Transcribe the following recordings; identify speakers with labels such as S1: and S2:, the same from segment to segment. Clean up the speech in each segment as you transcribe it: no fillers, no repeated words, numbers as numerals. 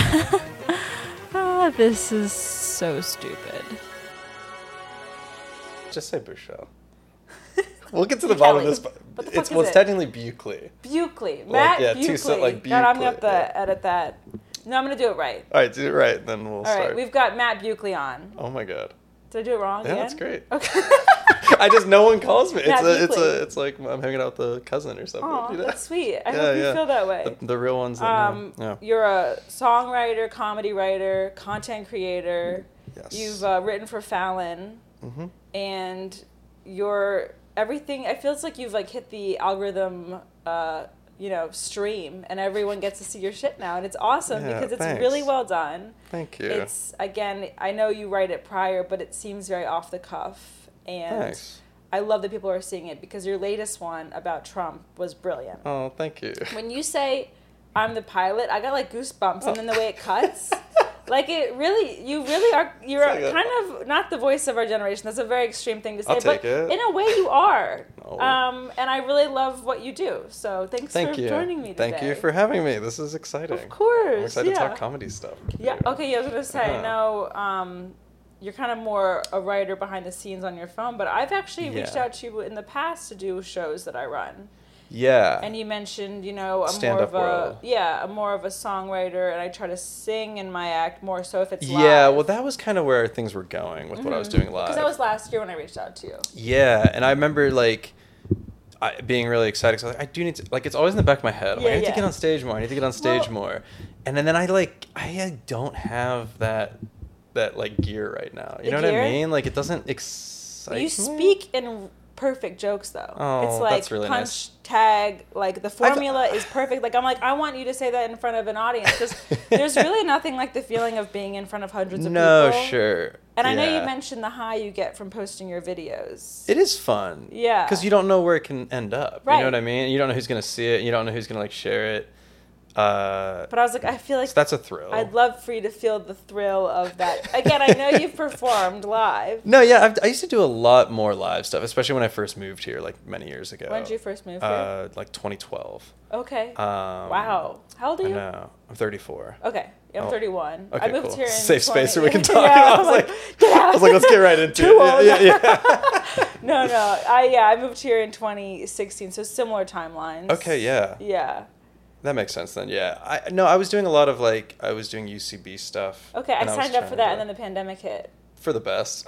S1: This is so stupid.
S2: Just say Bushell. We'll get to the bottom of this.
S1: What the fuck is
S2: It's
S1: it?
S2: technically Buckley.
S1: Buckley.
S2: Like,
S1: Matt
S2: yeah,
S1: Buckley.
S2: like
S1: God, I'm going to have
S2: Buckley,
S1: to
S2: yeah.
S1: edit that. No, I'm going to do it right.
S2: All right, do it right, then we'll
S1: All
S2: start.
S1: right, we've got Matt Buckley on.
S2: Oh my god.
S1: Did I do it wrong
S2: Yeah,
S1: again?
S2: that's great.
S1: Okay.
S2: No one calls me.
S1: Matt Buckley.
S2: It's like I'm hanging out with a cousin or something.
S1: Oh,
S2: you know?
S1: that's sweet. I
S2: Yeah,
S1: hope you
S2: yeah.
S1: feel that way.
S2: The real ones. That know. Yeah.
S1: You're a songwriter, comedy writer, content creator.
S2: Yes.
S1: You've written for Fallon, and you're everything. It feels like you've like hit the algorithm, stream, and everyone gets to see your shit now, and it's awesome
S2: Yeah,
S1: because it's
S2: thanks.
S1: really well done.
S2: Thank you.
S1: It's again, I know you write it prior, but it seems very off the cuff, and
S2: Thanks.
S1: I love that people are seeing it because your latest one about Trump was brilliant.
S2: Oh, thank you.
S1: When you say I'm the pilot, I got like goosebumps, and then the way it cuts, like you really are. You're
S2: It's like
S1: kind of not the voice of our generation. That's a very extreme thing to say,
S2: I'll take
S1: but
S2: it.
S1: in a way you are.
S2: No.
S1: And I really love what you do. So thanks
S2: Thank
S1: for
S2: you.
S1: joining me today.
S2: Thank you for having me. This is exciting.
S1: Of course,
S2: I'm excited
S1: yeah.
S2: to talk comedy stuff.
S1: Yeah. Okay. Yeah, I was gonna say
S2: Yeah.
S1: no. You're kind of more a writer behind the scenes on your phone, but I've actually reached
S2: Yeah.
S1: out to you in the past to do shows that I run.
S2: Yeah.
S1: And you mentioned, I'm more of
S2: Stand-up world.
S1: I'm more of a songwriter, and I try to sing in my act more so if it's live.
S2: Yeah, well, that was kind of where things were going with what I was doing live.
S1: Because that was last year when I reached out to you.
S2: Yeah, and I remember like being really excited. So I do need to it's always in the back of my head. I'm like, I need to get on stage more. I need to get on stage more. And then I don't have that like gear right now. You know what I mean? Like it doesn't excite
S1: You
S2: me.
S1: speak in perfect jokes though.
S2: Oh,
S1: it's like
S2: that's really
S1: punch,
S2: nice.
S1: tag, like the formula is perfect. Like I'm like, I want you to say that in front of an audience because there's really nothing like the feeling of being in front of hundreds of people.
S2: No, sure.
S1: And I know
S2: Yeah.
S1: you mentioned the high you get from posting your videos.
S2: It is fun.
S1: Yeah.
S2: Because you don't know where it can end up.
S1: Right.
S2: You know what I mean? You don't know who's going to see it. You don't know who's going to like share it.
S1: But I was like, I feel like
S2: So that's a thrill.
S1: I'd love for you to feel the thrill of that. Again, I know you've performed live.
S2: No, yeah, I used to do a lot more live stuff, especially when I first moved here, like many years ago.
S1: When did you first move here?
S2: Like 2012.
S1: Okay.
S2: Wow.
S1: Wow. How old are
S2: I
S1: you?
S2: know. I'm 34.
S1: Okay. Yeah, I'm
S2: Oh.
S1: 31.
S2: Okay,
S1: I moved
S2: cool.
S1: here in
S2: Safe space
S1: 20
S2: where we can talk.
S1: Yeah,
S2: I was like,
S1: get out.
S2: I was like, let's get right into
S1: Too
S2: it.
S1: old.
S2: Yeah.
S1: No. I moved here in 2016, so similar timelines.
S2: Okay, yeah.
S1: Yeah.
S2: That makes sense then, yeah. I was doing a lot of I was doing UCB stuff.
S1: Okay, I
S2: and was
S1: signed up for
S2: trying
S1: that,
S2: to-
S1: and then the pandemic hit.
S2: For the best.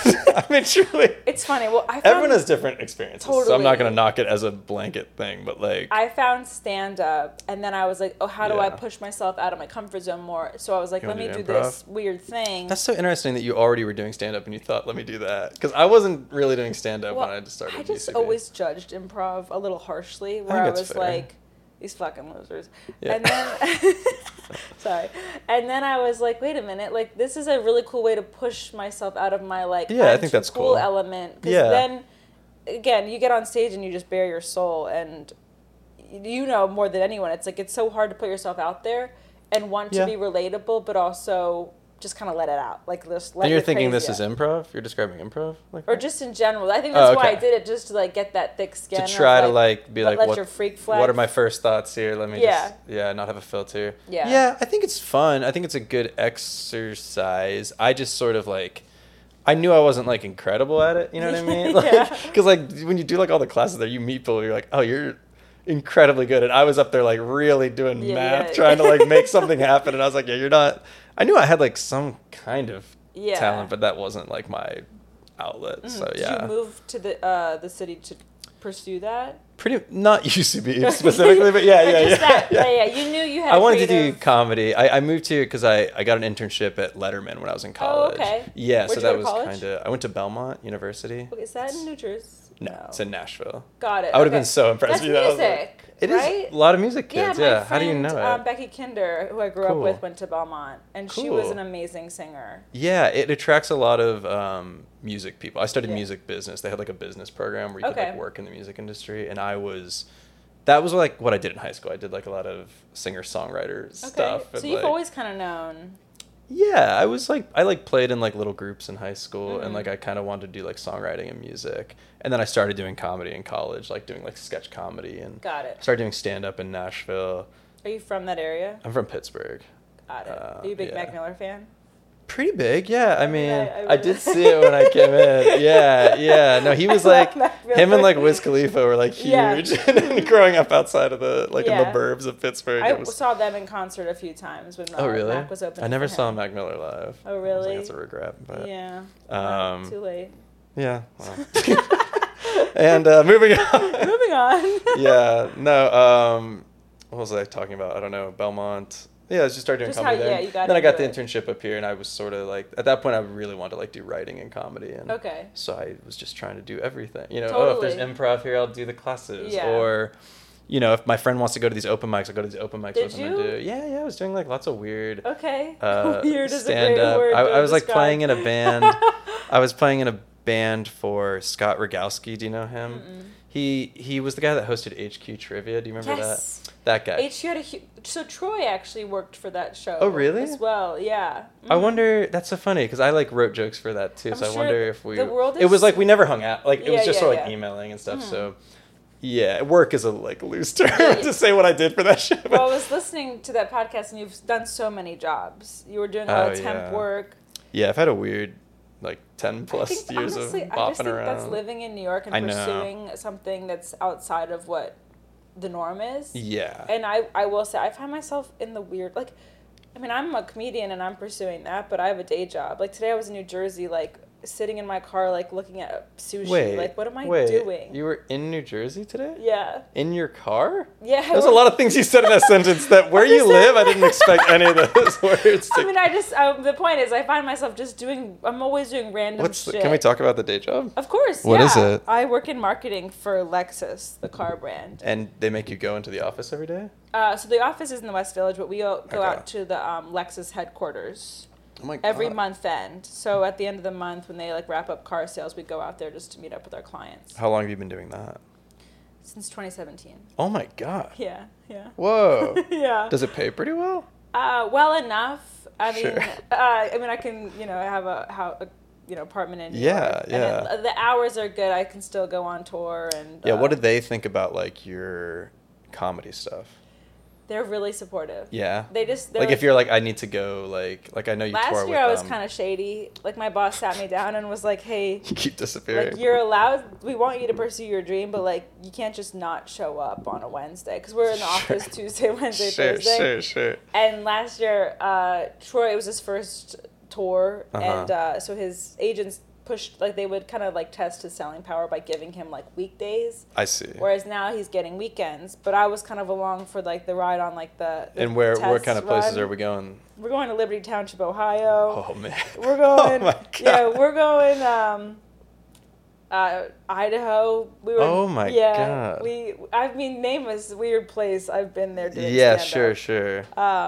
S2: I mean, truly.
S1: It's funny. Well, I found
S2: Everyone has different experiences, so I'm
S1: Totally.
S2: not going to knock it as a blanket thing, but like...
S1: I found stand up, and then I was like, oh, how do I
S2: Yeah.
S1: push myself out of my comfort zone more? So I was like,
S2: You
S1: let
S2: wanna
S1: me
S2: do
S1: do
S2: improv?
S1: this weird thing.
S2: That's so interesting that you already were doing stand-up and you thought, let me do that. Because I wasn't really doing stand-up when I just started
S1: I just
S2: UCB.
S1: always judged improv a little harshly, where I
S2: that's
S1: was
S2: fair.
S1: like, these fucking losers.
S2: Yeah.
S1: And then, sorry. And then I was like, wait a minute, like this is a really cool way to push myself out of my like,
S2: Yeah, I
S1: I'm
S2: think
S1: too
S2: that's
S1: cool
S2: cool.
S1: element. Because
S2: Yeah.
S1: then, again, you get on stage and you just bare your soul, and you know more than anyone. It's like it's so hard to put yourself out there and want to
S2: Yeah.
S1: be relatable, but also just kind of let it out. Like just let
S2: And you're
S1: your
S2: thinking
S1: crazy
S2: this
S1: out.
S2: is improv? You're describing improv? Like
S1: Or
S2: that?
S1: just in general. I think that's why I
S2: okay.
S1: did it, just to like get that thick skin.
S2: To
S1: of,
S2: try to like be like,
S1: let your freak flag.
S2: what are my first thoughts here? Let me
S1: Yeah.
S2: just, not have a filter.
S1: Yeah.
S2: Yeah, I think it's fun. I think it's a good exercise. I just sort of like, I knew I wasn't like incredible at it. You know what I mean?
S1: Yeah.
S2: Because like when you do like all the classes there, you meet people, you're like, oh, you're incredibly good. And I was up there like really doing
S1: Yeah,
S2: math,
S1: yeah.
S2: trying to like make something happen. And I was like, yeah, you're not. I knew I had like some kind of
S1: Yeah.
S2: talent, but that wasn't like my outlet. So
S1: Did
S2: yeah.
S1: you move to the city to pursue that?
S2: Pretty not UCB specifically, but yeah.
S1: You knew you had.
S2: I wanted to do
S1: creative-
S2: comedy. I moved here because I got an internship at Letterman when I was in college.
S1: okay.
S2: Yeah,
S1: Where'd
S2: so
S1: you
S2: that
S1: go to
S2: was
S1: college?
S2: kind of. I went to Belmont University.
S1: Okay, is that in New Jersey?
S2: No, it's in Nashville.
S1: Got it.
S2: I would have
S1: okay.
S2: been so impressed
S1: That's
S2: with you. I was like-
S1: music.
S2: It is
S1: right?
S2: a lot of music
S1: Yeah,
S2: kids.
S1: my
S2: Yeah,
S1: friend,
S2: how do you know it?
S1: Becky Kinder, who I grew up
S2: Cool.
S1: with, went to Belmont, and she was
S2: Cool.
S1: an amazing singer.
S2: Yeah, it attracts a lot of music people. I studied
S1: Yeah.
S2: music business. They had like a business program where you could
S1: Okay.
S2: like work in the music industry, and that was like what I did in high school. I did like a lot of singer-songwriter
S1: Okay,
S2: stuff.
S1: so
S2: and,
S1: you've
S2: like,
S1: always kind of known.
S2: Yeah, I was like, I like played in like little groups in high school,
S1: Mm-hmm.
S2: and like I kind of wanted to do like songwriting and music, and then I started doing comedy in college, like doing like sketch comedy, and
S1: Got it.
S2: started doing stand up in Nashville.
S1: Are you from that area?
S2: I'm from Pittsburgh.
S1: Got it. Are you a big Mac Miller fan?
S2: Pretty big, yeah. I mean, I did see it when I came in. Yeah. No, he was like, him and like Wiz Khalifa were like huge. Yeah. And then growing up outside of the, like in the burbs of Pittsburgh.
S1: I saw them in concert a few times when Mac was open.
S2: I never saw Mac Miller live.
S1: Oh, really?
S2: That's a regret. But,
S1: yeah. Too late.
S2: Yeah. Well. And moving on. Yeah. No. What was I talking about? I don't know. Belmont. Yeah, I just started doing comedy there. Then I got the internship up here, and I was sort of like, at that point, I really wanted to like do writing and comedy, and so I was just trying to do everything. You know, if there's improv here, I'll do the classes, or, you know, if my friend wants to go to these open mics, I'll go to these open mics with him and do. Yeah, I was doing like lots of weird.
S1: Weird is
S2: stand
S1: a great
S2: up.
S1: word.
S2: I was like playing in a band. I was playing in a band for Scott Rogowski. Do you know him?
S1: Mm-mm.
S2: He was the guy that hosted HQ Trivia. Do you remember that? That guy.
S1: HQ had so Troy actually worked for that show.
S2: Oh, really?
S1: As well, yeah. Mm-hmm.
S2: I wonder. That's so funny because I like wrote jokes for that too. So I wonder if we.
S1: The world is...
S2: It was like we never hung out. Like it was just sort of like emailing and stuff. Mm-hmm. So. Yeah, work is a like loose term to say what I did for that show.
S1: Well, I was listening to that podcast, and you've done so many jobs. You were doing a lot of temp work.
S2: Yeah, I've had a weird, like 10 plus years
S1: honestly,
S2: of bopping
S1: I just think
S2: around.
S1: That's living in New York and pursuing something that's outside of what the norm is.
S2: Yeah.
S1: And I will say, I find myself in the weird, like, I mean, I'm a comedian and I'm pursuing that, but I have a day job. Like today, I was in New Jersey, like. Sitting in my car, like, looking at sushi. Like, what am I doing?
S2: You were in New Jersey today?
S1: Yeah.
S2: In your car?
S1: Yeah.
S2: There's a lot of things you said in that sentence that where you live, I didn't expect any of those words.
S1: I mean, the point is, I find myself just I'm always doing random shit.
S2: Can we talk about the day job?
S1: Of course,
S2: What is it?
S1: I work in marketing for Lexus, the car brand.
S2: And they make you go into the office every day?
S1: So the office is in the West Village, but we go out to the Lexus headquarters.
S2: Oh my God.
S1: Every month end. So at the end of the month, when they like wrap up car sales, we go out there just to meet up with our clients.
S2: How long have you been doing that?
S1: Since 2017.
S2: Oh my God.
S1: Yeah.
S2: Whoa.
S1: Yeah.
S2: Does it pay pretty well?
S1: Well enough. I mean,
S2: sure.
S1: I can, have a apartment in New York.
S2: Yeah.
S1: And the hours are good. I can still go on tour and.
S2: Yeah. What did they think about like your comedy stuff?
S1: They're really supportive.
S2: Yeah.
S1: They're
S2: like if you're like, I need to go, like I know you tour with them.
S1: Last year I was kind of shady. Like my boss sat me down and was like, hey.
S2: You keep disappearing.
S1: Like you're allowed, we want you to pursue your dream, but like you can't just not show up on a Wednesday. Because we're in the office Tuesday, Wednesday, Thursday.
S2: Sure.
S1: And last year, Troy, it was his first tour. And so his agents pushed, like they would kind of like test his selling power by giving him like weekdays.
S2: I see.
S1: Whereas now he's getting weekends, but I was kind of along for like the ride on like the
S2: and what kind of places are we going?
S1: We're going to Liberty Township, Ohio.
S2: Oh man.
S1: We're going.
S2: Oh my God.
S1: Yeah, we're going. Idaho. We were.
S2: Oh my God.
S1: Name is weird place. I've been there doing
S2: stand-up.
S1: Sure.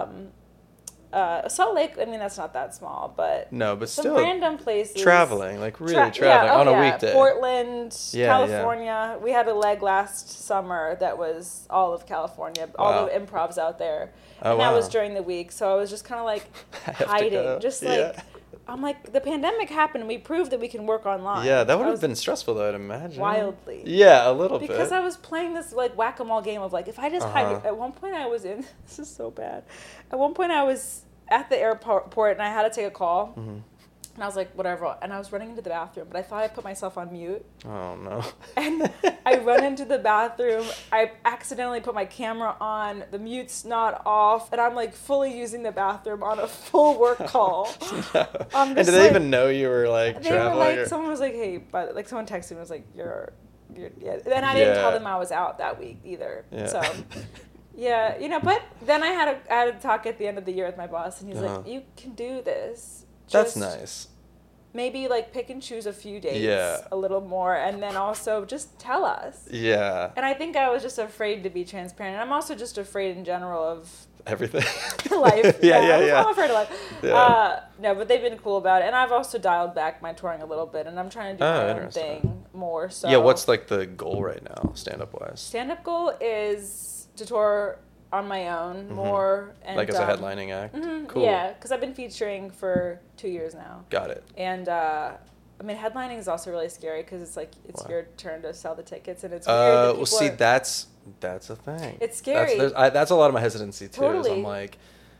S1: Salt Lake, I mean, that's not that small, but...
S2: No, but
S1: some
S2: still...
S1: random places.
S2: Traveling, like really traveling on a weekday.
S1: Portland, California. Yeah. We had a leg last summer that was all of California, all the improvs out there. And that was during the week, so I was just kind of like hiding. Just like... I'm like, the pandemic happened and we proved that we can work online.
S2: Yeah, that would have been stressful though, I'd imagine.
S1: Wildly.
S2: Yeah, a little bit.
S1: Because I was playing this like whack-a-mole game of like, if I just hide. At one point I was in, this is so bad. At one point I was at the airport and I had to take a call. Mm-hmm. And I was like, whatever. And I was running into the bathroom, but I thought I put myself on mute.
S2: Oh, no.
S1: And I run into the bathroom. I accidentally put my camera on. The mute's not off. And I'm like fully using the bathroom on a full work call.
S2: No. And did they even know you were like traveling?
S1: Like, someone was like, hey, but like someone texted me and was like, you're yeah. And I didn't tell them I was out that week either. Yeah. So, yeah, but then I had a talk at the end of the year with my boss. And he's like, you can do this.
S2: That's nice.
S1: Maybe like pick and choose a few days a little more, and then also just tell us.
S2: Yeah.
S1: And I think I was just afraid to be transparent. I'm also just afraid in general of
S2: everything.
S1: Life.
S2: Yeah.
S1: I'm afraid of life. Yeah. No, but they've been cool about it, and I've also dialed back my touring a little bit, and I'm trying to do my own thing more. So
S2: yeah, what's like the goal right now, stand-up wise?
S1: Stand-up goal is to tour on my own more. And,
S2: like as a headlining act?
S1: Mm-hmm, cool. Yeah, because I've been featuring for 2 years now.
S2: Got it.
S1: And I mean, headlining is also really scary because it's like it's your turn to sell the tickets, and it's weird.
S2: Well, see, that's a thing.
S1: It's scary.
S2: That's a lot of my hesitancy too.
S1: Totally.
S2: Is I'm like,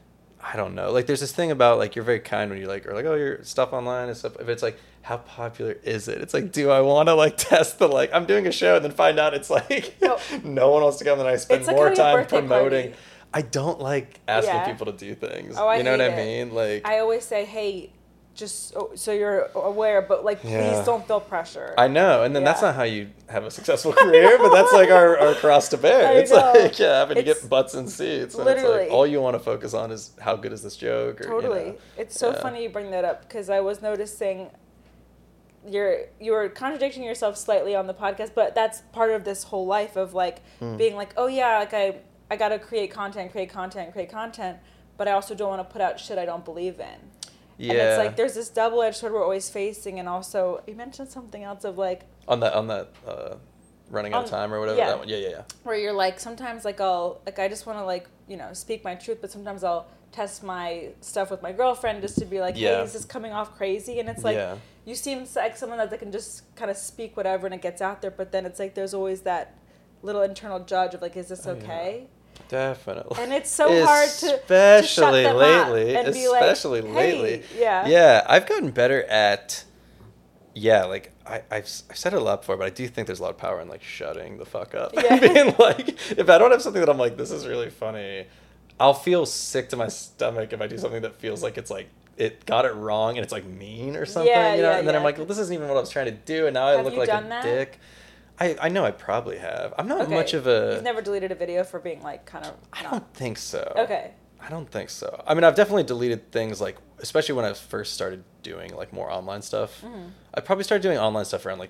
S2: I don't know. Like, there's this thing about, like, you're very kind when you, like, are like, oh, your stuff online and stuff. If it's, like, how popular is it? It's like, do I want to, like, test the, like, I'm doing a show and then find out it's, like, no one wants to come and I spend more time promoting. Party. I don't like asking people to do things.
S1: Oh,
S2: you know what I mean? Like,
S1: I always say, hey, just so you're aware, but, like, please don't feel pressure.
S2: I know, and then that's not how you have a successful career, but that's, like, our cross to bear. It's like, having to get butts in seats. And literally. It's like, all you want to focus on is how good is this joke? Or,
S1: totally. You know, it's so funny you bring that up, because I was noticing you were contradicting yourself slightly on the podcast, but that's part of this whole life of, like, being like, oh, yeah, like, I got to create content, but I also don't want to put out shit I don't believe in. Yeah. And it's like there's this double-edged sword we're always facing, and also you mentioned something else of like on that
S2: running out of time or whatever. That one. Yeah.
S1: Where you're like sometimes like I just want to like speak my truth, but sometimes I'll test my stuff with my girlfriend just to be like, hey, is this coming off crazy? And it's like you seem like someone that can just kind of speak whatever and it gets out there, but then it's like there's always that little internal judge of like, is this okay? Yeah.
S2: Definitely.
S1: And it's so hard to
S2: especially
S1: shut them
S2: lately,
S1: up and be
S2: especially
S1: like,
S2: lately.
S1: Hey, yeah.
S2: Yeah, I've gotten better at like I've said it a lot before, but I do think there's a lot of power in like shutting the fuck up. Yeah. Being like, if I don't have something that I'm like, this is really funny, I'll feel sick to my stomach if I do something that feels like it's like it got it wrong and it's like mean or something, you know? And then I'm like, well, this isn't even what I was trying to do, and now I look like a dick. I know I probably have. I'm not much of a...
S1: You've never deleted a video for being, like, kind of...
S2: I don't think so.
S1: Okay.
S2: I don't think so. I mean, I've definitely deleted things, like, especially when I first started doing, like, more online stuff. Mm. I probably started doing online stuff around, like,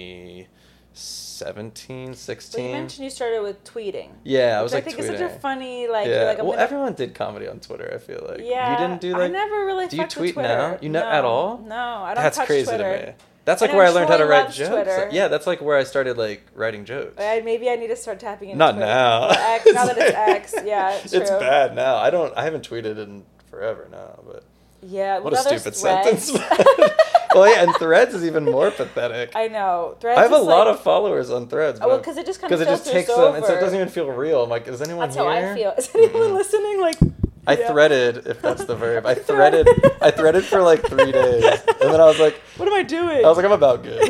S2: 2017, 16.
S1: Well, you mentioned you started with tweeting.
S2: Yeah, I was, like, tweeting.
S1: I think it's such a funny, like...
S2: Yeah.
S1: Like,
S2: well, everyone did comedy on Twitter, I feel like.
S1: Yeah.
S2: You didn't do, like...
S1: I never really
S2: Do you tweet
S1: Twitter.
S2: now? You know at all?
S1: No, I don't
S2: That's
S1: touch
S2: crazy
S1: Twitter.
S2: to me. That's like where I learned how to write jokes. Yeah, that's like where I started like writing jokes.
S1: Maybe I need to start tapping into
S2: Not
S1: Twitter.
S2: now.
S1: X, now that it's X, yeah, it's true.
S2: It's bad now. I haven't tweeted in forever now, but
S1: yeah,
S2: what a stupid sentence. Well, yeah, and Threads is even more pathetic.
S1: I know. Threads.
S2: I have a lot of followers on Threads.
S1: Well, because it just kind of
S2: takes them, and so it doesn't even feel real. I'm like, is anyone
S1: here?
S2: That's
S1: how I feel. Is anyone listening? Like.
S2: I threaded, if that's the verb. I threaded for like 3 days. And then I was like...
S1: What am I doing?
S2: I was like, I'm about good.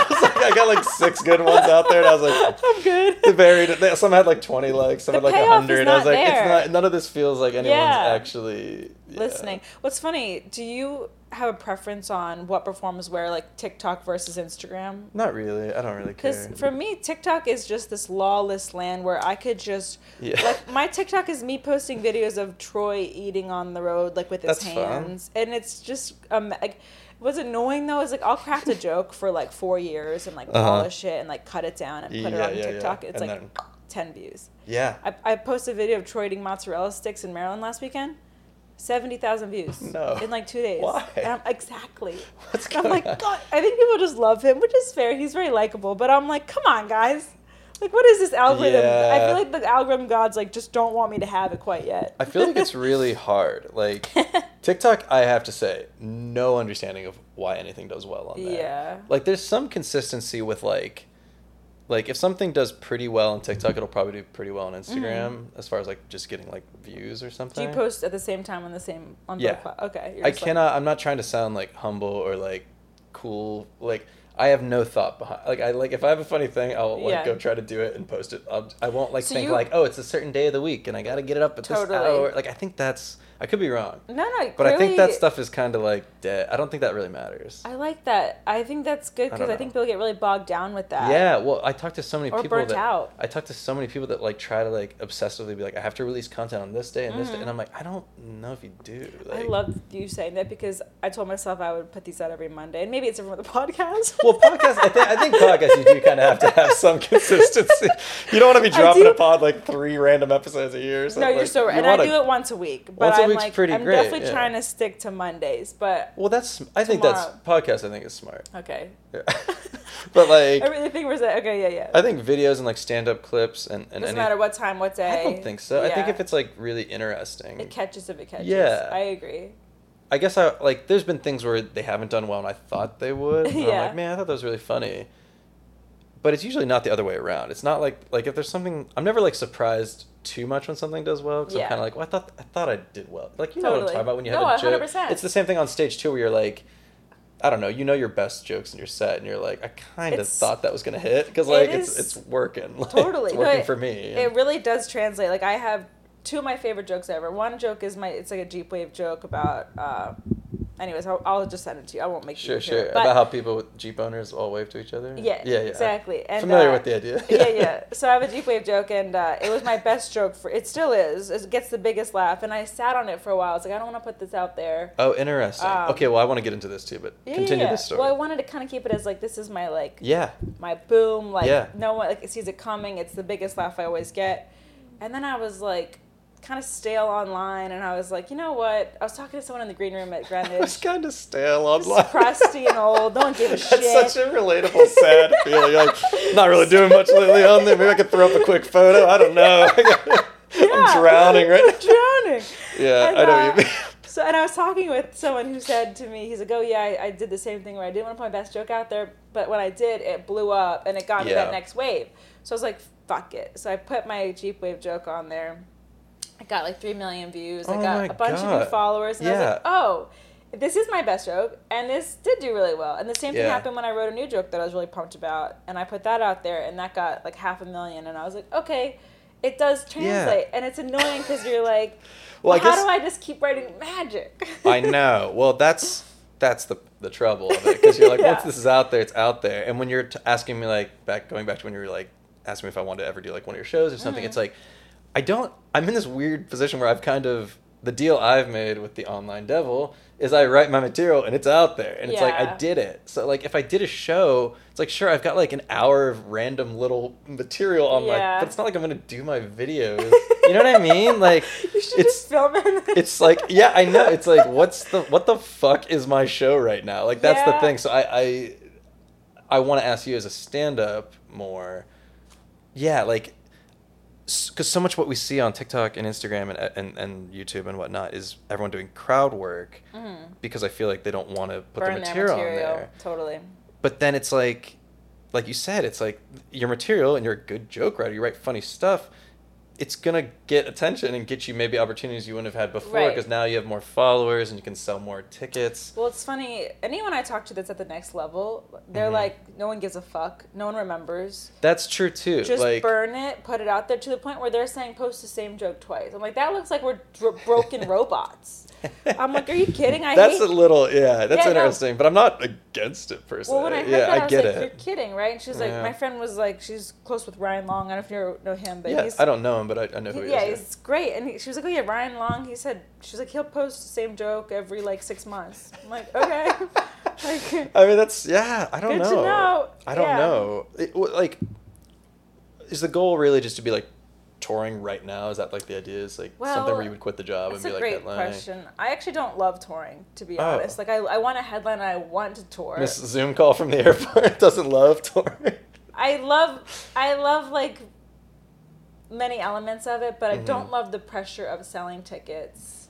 S2: I got like 6 good ones out there, and I was like...
S1: I'm good.
S2: Some had like 20 likes, some had like 100. I was like, it's not... None of this feels like anyone's actually...
S1: listening. What's funny, do you have a preference on what performs where, like TikTok versus Instagram?
S2: Not really. I don't really care.
S1: Because for me, TikTok is just this lawless land where I could just... Like, my TikTok is me posting videos of Troy eating on the road, like, with his hands. Fun. And it's just... like, what's annoying, though, is, like, I'll craft a joke for, like, 4 years and, like, polish it and, like, cut it down and put it on TikTok. It's, and like, 10 views.
S2: Yeah.
S1: I posted a video of Troy eating mozzarella sticks in Maryland last weekend. 70,000 views in like 2 days.
S2: Why?
S1: And exactly.
S2: What's going
S1: I'm like, God, I think people just love him, which is fair. He's very likable. But I'm like, come on, guys. Like, what is this algorithm?
S2: Yeah.
S1: I feel like the algorithm gods like just don't want me to have it quite yet.
S2: I feel like it's really hard. Like, TikTok, I have to say, no understanding of why anything does well on there.
S1: Yeah.
S2: Like, there's some consistency with like if something does pretty well on TikTok, it'll probably do pretty well on Instagram as far as like just getting like views or something.
S1: Do you post at the same time on both okay.
S2: I'm not trying to sound like humble or like cool. Like, I have no thought behind. Like if I have a funny thing, I'll like go try to do it and post it. I won't like think like, oh, it's a certain day of the week and I got to get it up at this hour. Like, I think I could be wrong.
S1: No.
S2: But I think that stuff is kind of like dead. I don't think that really matters.
S1: I like that. I think that's good because I think people get really bogged down with that.
S2: Yeah. Well, I talk to so many people
S1: out.
S2: I talk to so many people that like try to like obsessively be like, I have to release content on this day and this day, and I'm like, I don't know if you do. Like,
S1: I love you saying that because I told myself I would put these out every Monday, and maybe it's different with the podcast.
S2: Well, podcast. I think podcasts you do kind of have to have some consistency. You don't want to be dropping a pod like 3 random episodes a year. Or something.
S1: No, you're so right. And I do it once a week. But
S2: once a week's pretty great.
S1: I'm definitely trying to stick to Mondays, but
S2: I think that's podcast. I think is smart.
S1: Okay.
S2: Yeah. But like,
S1: I really think we're saying okay, yeah.
S2: I think videos and like stand-up clips and
S1: doesn't matter what time, what day.
S2: I don't think so. Yeah. I think if it's like really interesting,
S1: it catches if it catches.
S2: Yeah,
S1: I agree.
S2: I guess there's been things where they haven't done well and I thought they would. And I'm like, man, I thought that was really funny. but it's usually not the other way around. It's not like if there's something, I'm never like surprised too much when something does well, because I'm kind of like, well, I thought I did well. Like, you know what I'm talking about when you have a joke. 100%. It's the same thing on stage too, where you're like, I don't know, you know your best jokes in your set, and you're like, I kind of thought that was gonna hit, because like it's working. Like,
S1: totally,
S2: it's working for me.
S1: It really does translate. Like, I have two of my favorite jokes ever. One joke is it's like a Jeep Wave joke about. Anyways, I'll just send it to you. I won't make you
S2: Sure. About how people with Jeep owners all wave to each other?
S1: Yeah, exactly. And,
S2: familiar with the idea.
S1: Yeah. So I have a Jeep Wave joke, and it was my best joke it still is. It gets the biggest laugh, and I sat on it for a while. I was like, I don't want to put this out there.
S2: Oh, interesting. Okay, well, I want to get into this too, but continue this story.
S1: Well, I wanted to kind of keep it as like, this is my my boom, no one sees it coming. It's the biggest laugh I always get. And then I was like, kind of stale online, and I was like, you know what? I was talking to someone in the green room at Greenwich. I was
S2: kind of stale online.
S1: Just crusty and old. No one gave a shit.
S2: That's such a relatable, sad feeling. Like, not really doing much lately on there. Maybe I could throw up a quick photo. I don't know. I'm drowning right now.
S1: Drowning.
S2: Yeah, and, I know what you mean.
S1: So, and I was talking with someone who said to me, he's like, oh yeah, I did the same thing where I didn't want to put my best joke out there, but when I did, it blew up, and it got me that next wave. So I was like, fuck it. So I put my Jeep Wave joke on there. I got like 3 million views. I got a bunch of new followers. And I was like, oh, this is my best joke. And this did do really well. And the same thing happened when I wrote a new joke that I was really pumped about. And I put that out there, and that got like 500,000. And I was like, okay, it does translate. And it's annoying because you're like, well, how do I just keep writing magic?
S2: I know. Well, that's the trouble of it. Because you're like, once this is out there, it's out there. And when you're asking me, like, going back to when you were like asking me if I wanted to ever do like one of your shows or something, it's like, I'm in this weird position where I've kind of, the deal I've made with the Online Devil is I write my material and it's out there. And it's like, I did it. So like, if I did a show, it's like, sure, I've got like an hour of random little material on but it's not like I'm going to do my videos. You know what I mean? Like,
S1: you should just film it.
S2: It's like, yeah, I know. It's like, what the fuck is my show right now? Like, that's the thing. So I want to ask you as a stand-up more. Yeah, like, because so much what we see on TikTok and Instagram and YouTube and whatnot is everyone doing crowd work because I feel like they don't want to put their material on there.
S1: Totally.
S2: But then it's like you said, it's like your material, and you're a good joke writer, you write funny stuff, it's going to get attention and get you maybe opportunities you wouldn't have had before, because now you have more followers and you can sell more tickets.
S1: Well, it's funny. Anyone I talk to that's at the next level, they're like, no one gives a fuck. No one remembers.
S2: That's true, too.
S1: Just burn it, put it out there, to the point where they're saying post the same joke twice. I'm like, that looks like we're broken robots. I'm like, are you kidding?
S2: That's interesting, but I'm not against it per se.
S1: Well, when I heard that, I was like, you're kidding, right? And she's like, my friend was like, she's close with Ryan Long. I don't know if you know him, but
S2: I don't know him, but I know who he is.
S1: Yeah, he's great. And she was like, oh yeah, Ryan Long. She's like, he'll post the same joke every like 6 months. I'm like, okay.
S2: I mean, that's I don't know.
S1: Good to know.
S2: I don't know. Like, is the goal really just to be like touring right now? Is that like the idea? Is like something where you would quit the job and be like headlining? That's a great question.
S1: I actually don't love touring, to be honest. Like, I want to headline and I want to tour.
S2: Miss Zoom call from the airport doesn't love touring.
S1: I love like many elements of it, but I don't love the pressure of selling tickets.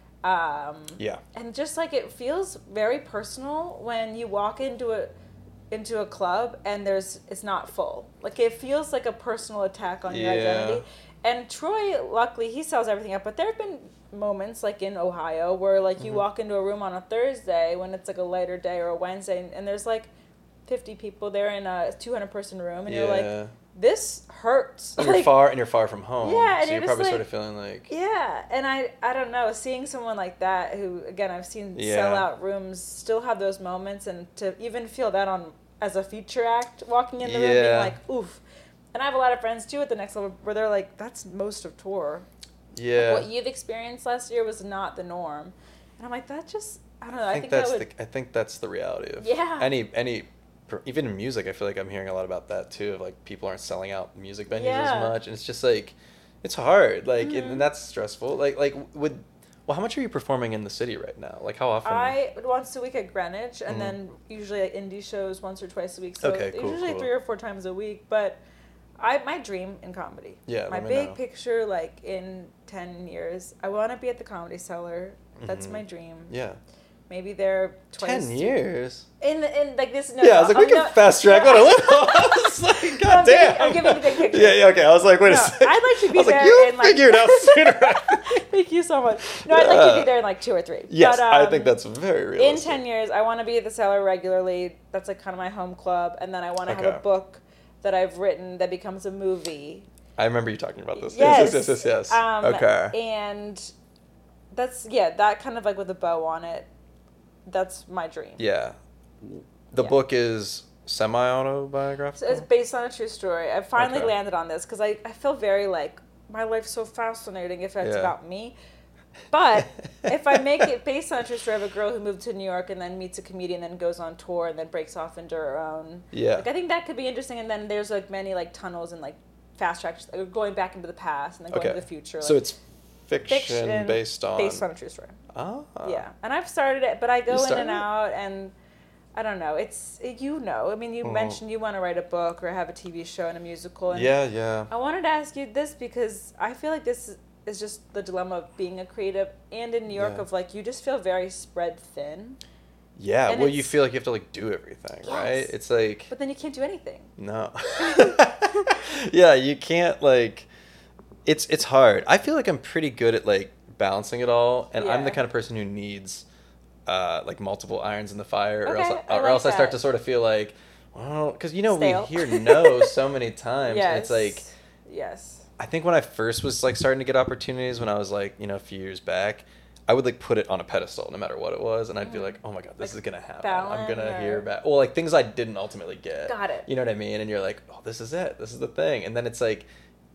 S1: And just like, it feels very personal when you walk into a club and it's not full. Like, it feels like a personal attack on your identity. And Troy, luckily, he sells everything up, but there have been moments like in Ohio where like you walk into a room on a Thursday when it's like a lighter day, or a Wednesday, and there's like 50 people there in a 200-person room, and you're like, this hurts.
S2: And you're far from home.
S1: Yeah, and
S2: so you're probably sort of feeling like,
S1: and I don't know, seeing someone like that who, again, I've seen sell out rooms, still have those moments, and to even feel that as a feature act walking in the room, being like, oof. And I have a lot of friends too at the next level where they're like, that's most of tour.
S2: Yeah.
S1: Like, what you've experienced last year was not the norm. And I'm like, that just, I don't know.
S2: I think that's the reality of any even in music. I feel like I'm hearing a lot about that too, of like, people aren't selling out music venues as much, and it's just like, it's hard, like, and that's stressful. Well, how much are you performing in the city right now? Like, how often?
S1: Once a week at Greenwich, and then usually at indie shows once or twice a week. So usually 3 or 4 times a week. But my dream in comedy.
S2: Yeah,
S1: my big picture, like in 10 years, I want to be at the Comedy Cellar. That's my dream.
S2: Yeah.
S1: maybe they're
S2: 10 years?
S1: In like this. No,
S2: yeah, I was like, we can fast track on a little. I was like, God damn.
S1: I'm giving the big picture.
S2: Yeah, okay. I was like, wait a second.
S1: I'd like to be there.
S2: You figured out sooner.
S1: Thank you so much. No, I'd like to be there in like 2 or 3.
S2: Yes, but, I think that's very realistic.
S1: In 10 years, I want to be at the Cellar regularly. That's like kind of my home club. And then I want to have a book that I've written that becomes a movie.
S2: I remember you talking about this.
S1: Yes.
S2: Yes.
S1: Okay. And that's, that kind of like with a bow on it. That's my dream.
S2: Yeah. The book is semi-autobiographical?
S1: So it's based on a true story. I finally landed on this because I feel very like, my life's so fascinating if it's about me. But if I make it based on a true story of a girl who moved to New York and then meets a comedian and then goes on tour and then breaks off into her own.
S2: Yeah.
S1: Like, I think that could be interesting. And then there's like many like tunnels and like fast tracks, going back into the past and then going to the future.
S2: So it's fiction based on
S1: a true story.
S2: Oh.
S1: Yeah. And I've started it, but I go in and out and I don't know. It's, I mean, you mentioned you want to write a book or have a TV show and a musical. And
S2: yeah.
S1: I wanted to ask you this because I feel like this is just the dilemma of being a creative and in New York of like, you just feel very spread thin.
S2: Yeah. And well, you feel like you have to like do everything, right? It's like.
S1: But then you can't do anything.
S2: No. Yeah. You can't like, it's hard. I feel like I'm pretty good at like balancing it all. And I'm the kind of person who needs like multiple irons in the fire, or else I start to sort of feel like, well, because we hear no so many times, and it's like, I think when I first was like starting to get opportunities, when I was like, a few years back, I would like put it on a pedestal no matter what it was, and I'd be like, oh my god, this is gonna happen. I'm gonna hear back. Well, like things I didn't ultimately get.
S1: Got it.
S2: You know what I mean? And you're like, oh, this is it. This is the thing. And then it's like,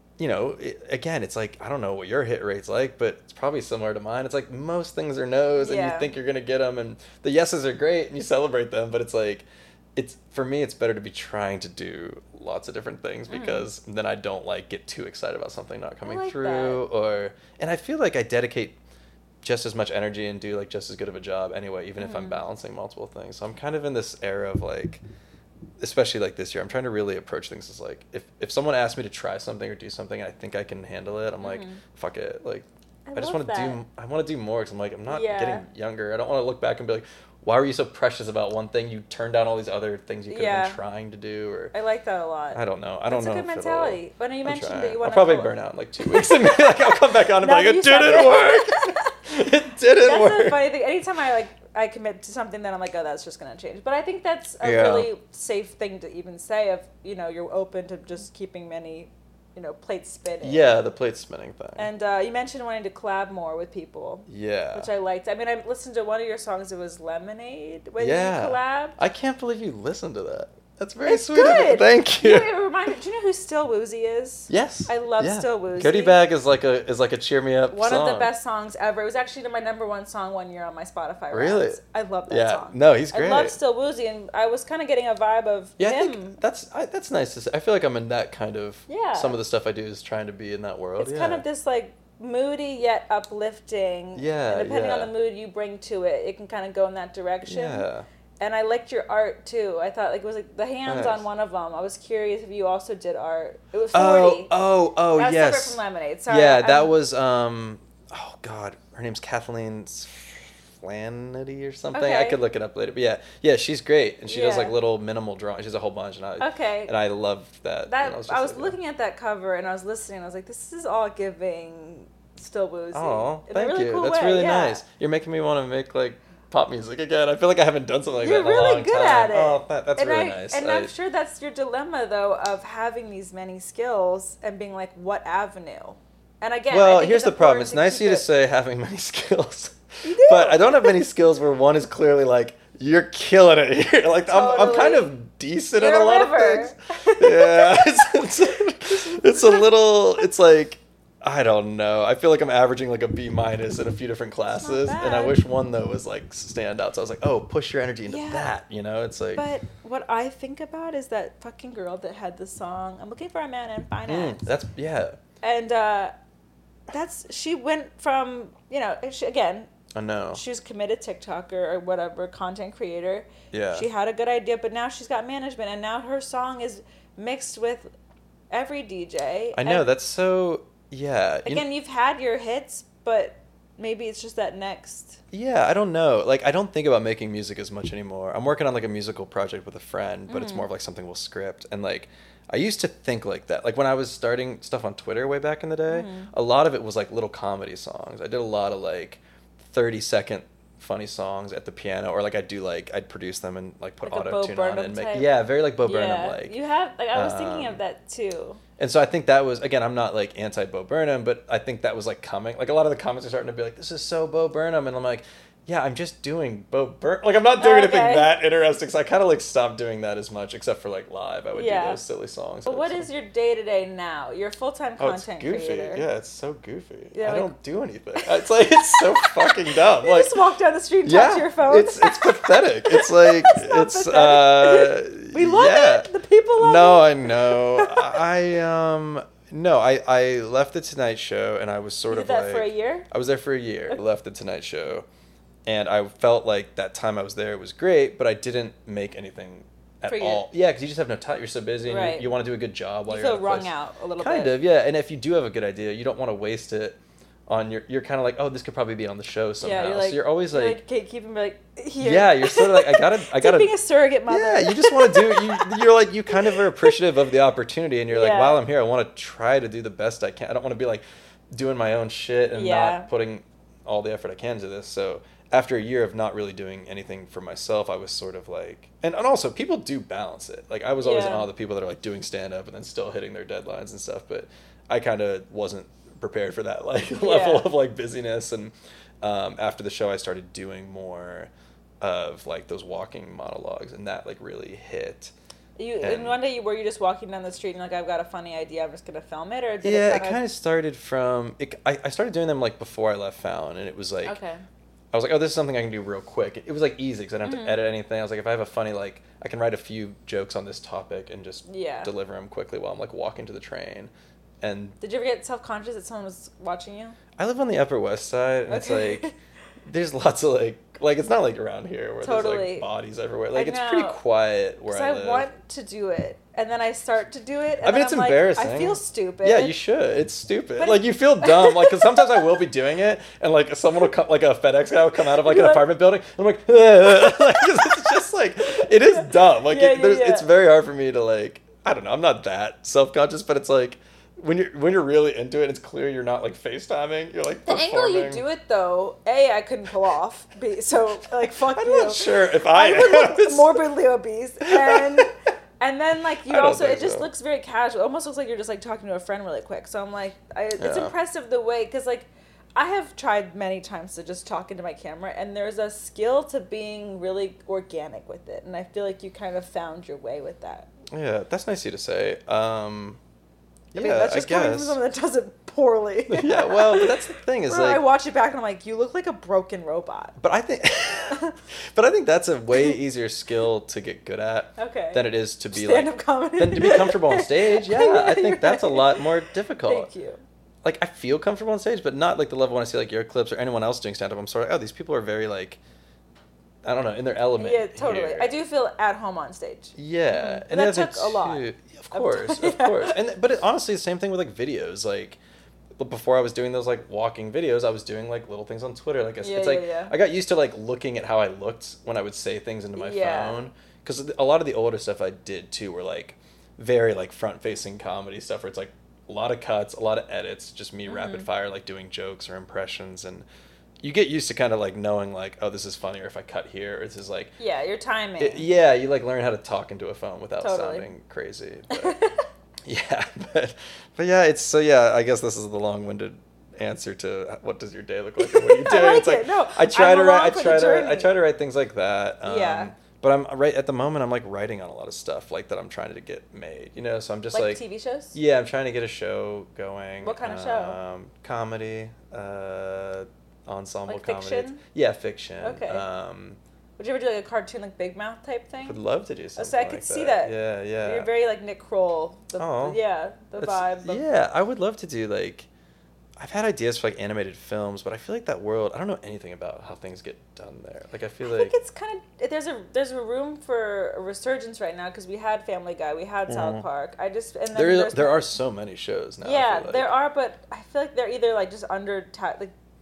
S2: again, it's like, I don't know what your hit rate's like, but it's probably similar to mine. It's like most things are no's, and you think you're going to get them, and the yeses are great, and you celebrate them, but it's like, for me, it's better to be trying to do lots of different things, because then I don't, like, get too excited about something not coming through, and I feel like I dedicate just as much energy and do, like, just as good of a job anyway, even if I'm balancing multiple things. So I'm kind of in this era of, like, especially like this year, I'm trying to really approach things as like, if someone asks me to try something or do something and I think I can handle it, I'm like, fuck it. Like, I just want to do more, because I'm like, I'm not getting younger. I don't want to look back and be like, why were you so precious about one thing? You turned down all these other things you could have been trying to do. Or
S1: I like that a lot.
S2: I don't know.
S1: That's a good mentality. When you mentioned that you want
S2: to, I'll probably burn out in like 2 weeks and be like, I'll come back on and be like, it didn't work. It didn't work.
S1: That's the funny thing. Anytime I commit to something, then I'm like, oh, that's just going to change. But I think that's a really safe thing to even say, of, you're open to just keeping many, plates spinning.
S2: Yeah, the plate spinning thing.
S1: And you mentioned wanting to collab more with people.
S2: Yeah.
S1: Which I liked. I mean, I listened to one of your songs. It was Lemonade when you collabed.
S2: I can't believe you listened to that. That's very sweet.
S1: Good.
S2: Thank you.
S1: Do you know who Still Woozy is?
S2: Yes.
S1: I love Still Woozy.
S2: Goodie Bag is like a cheer me up
S1: one
S2: song.
S1: of the best songs ever. It was actually my number 1 song one year on my Spotify.
S2: Really?
S1: Rounds. I love that song.
S2: No, he's great.
S1: I love Still Woozy, and I was kind of getting a vibe of him.
S2: I think that's nice to say. I feel like I'm in that kind of. Some of the stuff I do is trying to be in that world.
S1: It's kind of this like moody yet uplifting.
S2: Yeah.
S1: And depending on the mood you bring to it, it can kind of go in that direction.
S2: Yeah.
S1: And I liked your art too. I thought like it was like the hands on one of them. I was curious if you also did art. It was 40.
S2: Oh,
S1: that was
S2: yes.
S1: separate from Lemonade. Sorry.
S2: Yeah, that was oh god, her name's Kathleen Flanity or something.
S1: Okay.
S2: I could look it up later. But yeah, she's great, and she does like little minimal drawings. She has a whole bunch, and I loved that.
S1: I was looking at that cover and I was listening. And I was like, this is all giving Still Woozy.
S2: Oh,
S1: in a really
S2: you.
S1: Cool
S2: That's
S1: way.
S2: really nice. You're making me want to make like pop music again. I feel like I haven't done something like that in a long time.
S1: You're really good at it.
S2: Oh, that's really nice.
S1: And I'm sure that's your dilemma, though, of having these many skills and being like, what avenue? And again,
S2: well, here's the problem. It's nice of you to say having many skills.
S1: You do.
S2: But I don't have many skills where one is clearly like, you're killing it here. Like,
S1: totally.
S2: I'm kind of decent
S1: You're
S2: at a lot of things. Yeah. It's a little, it's like, I don't know. I feel like I'm averaging like a B- in a few different classes, and I wish one though was like stand out. So I was like, oh, push your energy into that. It's like.
S1: But what I think about is that fucking girl that had the song "I'm Looking for a Man in Finance." And she went from again.
S2: I know.
S1: She was a committed TikToker or whatever content creator.
S2: Yeah.
S1: She had a good idea, but now she's got management, and now her song is mixed with every DJ.
S2: I know, that's so. Yeah.
S1: Again, you've had your hits, but maybe it's just that next.
S2: Yeah, I don't know. Like, I don't think about making music as much anymore. I'm working on like a musical project with a friend, but it's more of like something we'll script. And like, I used to think like that. Like when I was starting stuff on Twitter way back in the day, a lot of it was like little comedy songs. I did a lot of like 30-second funny songs at the piano, or like I'd produce them and like put
S1: like
S2: auto-tune on and make,
S1: type.
S2: very like Bo Burnham like.
S1: You have, like, I was thinking of that too.
S2: And so I think that was, again, I'm not like anti Bo Burnham, but I think that was like coming. Like a lot of the comments are starting to be like, this is so Bo Burnham. And I'm like, yeah, I'm just doing Bo Burnham. Like I'm not doing anything that interesting. So I kind of like stopped doing that as much, except for like live. I would do those silly songs.
S1: But what is your day-to-day now? You're a full-time content creator.
S2: Yeah, it's so goofy.
S1: Yeah,
S2: I don't do anything. It's like, it's so fucking dumb.
S1: You
S2: like,
S1: just walk down the street and talk to your phone.
S2: It's pathetic. It's like,
S1: we love it. The people love it.
S2: No, I know. I left the Tonight Show, and I was sort of like... You did
S1: that for a year?
S2: I was there for a year. I left the Tonight Show, and I felt like that time I was there was great, but I didn't make anything at all. Yeah, because you just have no time. You're so busy, and you want to do a good job while you're
S1: feel wrung out a little bit.
S2: Kind of, yeah. And if you do have a good idea, you don't want to waste it on you're kind of like, oh, this could probably be on the show somehow.
S1: Yeah, you're like,
S2: so you're always like
S1: keep him like here.
S2: Yeah, you're sort of like, I gotta
S1: being a surrogate mother.
S2: Yeah, you just want to do you're like, you kind of are appreciative of the opportunity, and you're like, while I'm here, I want to try to do the best I can. I don't want to be like doing my own shit and not putting all the effort I can into this. So after a year of not really doing anything for myself, I was sort of like, and also people do balance it. Like I was always in awe of the people that are like doing stand up and then still hitting their deadlines and stuff, but I kind of wasn't prepared for that like level of like busyness. And after the show I started doing more of like those walking monologues, and that like really hit.
S1: And one day were you just walking down the street and like, I've got a funny idea, I'm just gonna film it? Or did
S2: it kind of started from I started doing them like before I left Fallon, and it was like I was like, oh, this is something I can do real quick. It was like easy because I don't have to edit anything. I was like, if I have a funny, like, I can write a few jokes on this topic and just deliver them quickly while I'm like walking to the train. And
S1: did you ever get self-conscious that someone was watching you?
S2: I live on the Upper West Side, and it's like there's lots of like it's not like around here where there's like bodies everywhere. Like it's pretty quiet where I live.
S1: I want to do it, and then I start to do it. And
S2: I mean, it's embarrassing.
S1: I feel stupid.
S2: Yeah, you should. It's stupid. But like you feel dumb. Like because sometimes I will be doing it, and like someone will come, like a FedEx guy will come out of like an apartment building, and I'm like, it's just like it is dumb. Like it's very hard for me to like. I don't know. I'm not that self-conscious, but it's like. When you're really into it, it's clear you're not like FaceTiming. You're like performing.
S1: The angle you do it though, I couldn't pull off. So like fuck
S2: I'm
S1: you.
S2: I'm not sure if I
S1: would look morbidly obese, and then like you also it just looks very casual. It almost looks like you're just like talking to a friend really quick. So I'm like, it's impressive the way, because like I have tried many times to just talk into my camera, and there's a skill to being really organic with it, and I feel like you kind of found your way with that.
S2: Yeah, that's nice of you to say.
S1: I mean, that's just coming from someone that does it poorly.
S2: Yeah, well, but that's the thing is like...
S1: I watch it back and I'm like, you look like a broken robot.
S2: But I think that's a way easier skill to get good at than it is to be
S1: stand-up comedy.
S2: Than to be comfortable on stage. Yeah, I think that's a lot more difficult.
S1: Thank you.
S2: Like, I feel comfortable on stage, but not like the level when I see like your clips or anyone else doing stand-up. I'm sort of, oh, these people are very like... I don't know, in their element.
S1: Yeah, totally.
S2: Here.
S1: I do feel at home on stage.
S2: Yeah.
S1: And that took a lot.
S2: Of course. But honestly, the same thing with like videos. Like before I was doing those like walking videos, I was doing like little things on Twitter. Like I got used to like looking at how I looked when I would say things into my phone. Because a lot of the older stuff I did too were like very like front-facing comedy stuff where it's like a lot of cuts, a lot of edits, just me rapid fire like doing jokes or impressions. And you get used to kind of like knowing like, oh, this is funnier if I cut here, or this is like...
S1: Yeah, your timing.
S2: You like learn how to talk into a phone without sounding crazy. But, but yeah, it's... So yeah, I guess this is the long-winded answer to what does your day look like and what are you doing.
S1: I like
S2: it's like,
S1: it. No,
S2: I try to write things like that. But I'm right at the moment, I'm like writing on a lot of stuff like that I'm trying to get made, you know? So I'm just like
S1: TV shows?
S2: Yeah, I'm trying to get a show going.
S1: What kind of show?
S2: Comedy, ensemble
S1: like
S2: comedy.
S1: Fiction?
S2: Yeah, fiction.
S1: Okay. Would you ever do like a cartoon like Big Mouth type thing?
S2: Would love to do something.
S1: So I could see that.
S2: Yeah.
S1: You're very like Nick Kroll. The vibe.
S2: Yeah, I would love to do like. I've had ideas for like animated films, but I feel like that world. I don't know anything about how things get done there. Like I think
S1: it's kind of there's a room for a resurgence right now because we had Family Guy, we had South Park.
S2: There are so many shows now.
S1: Yeah, there are, but I feel like they're either like just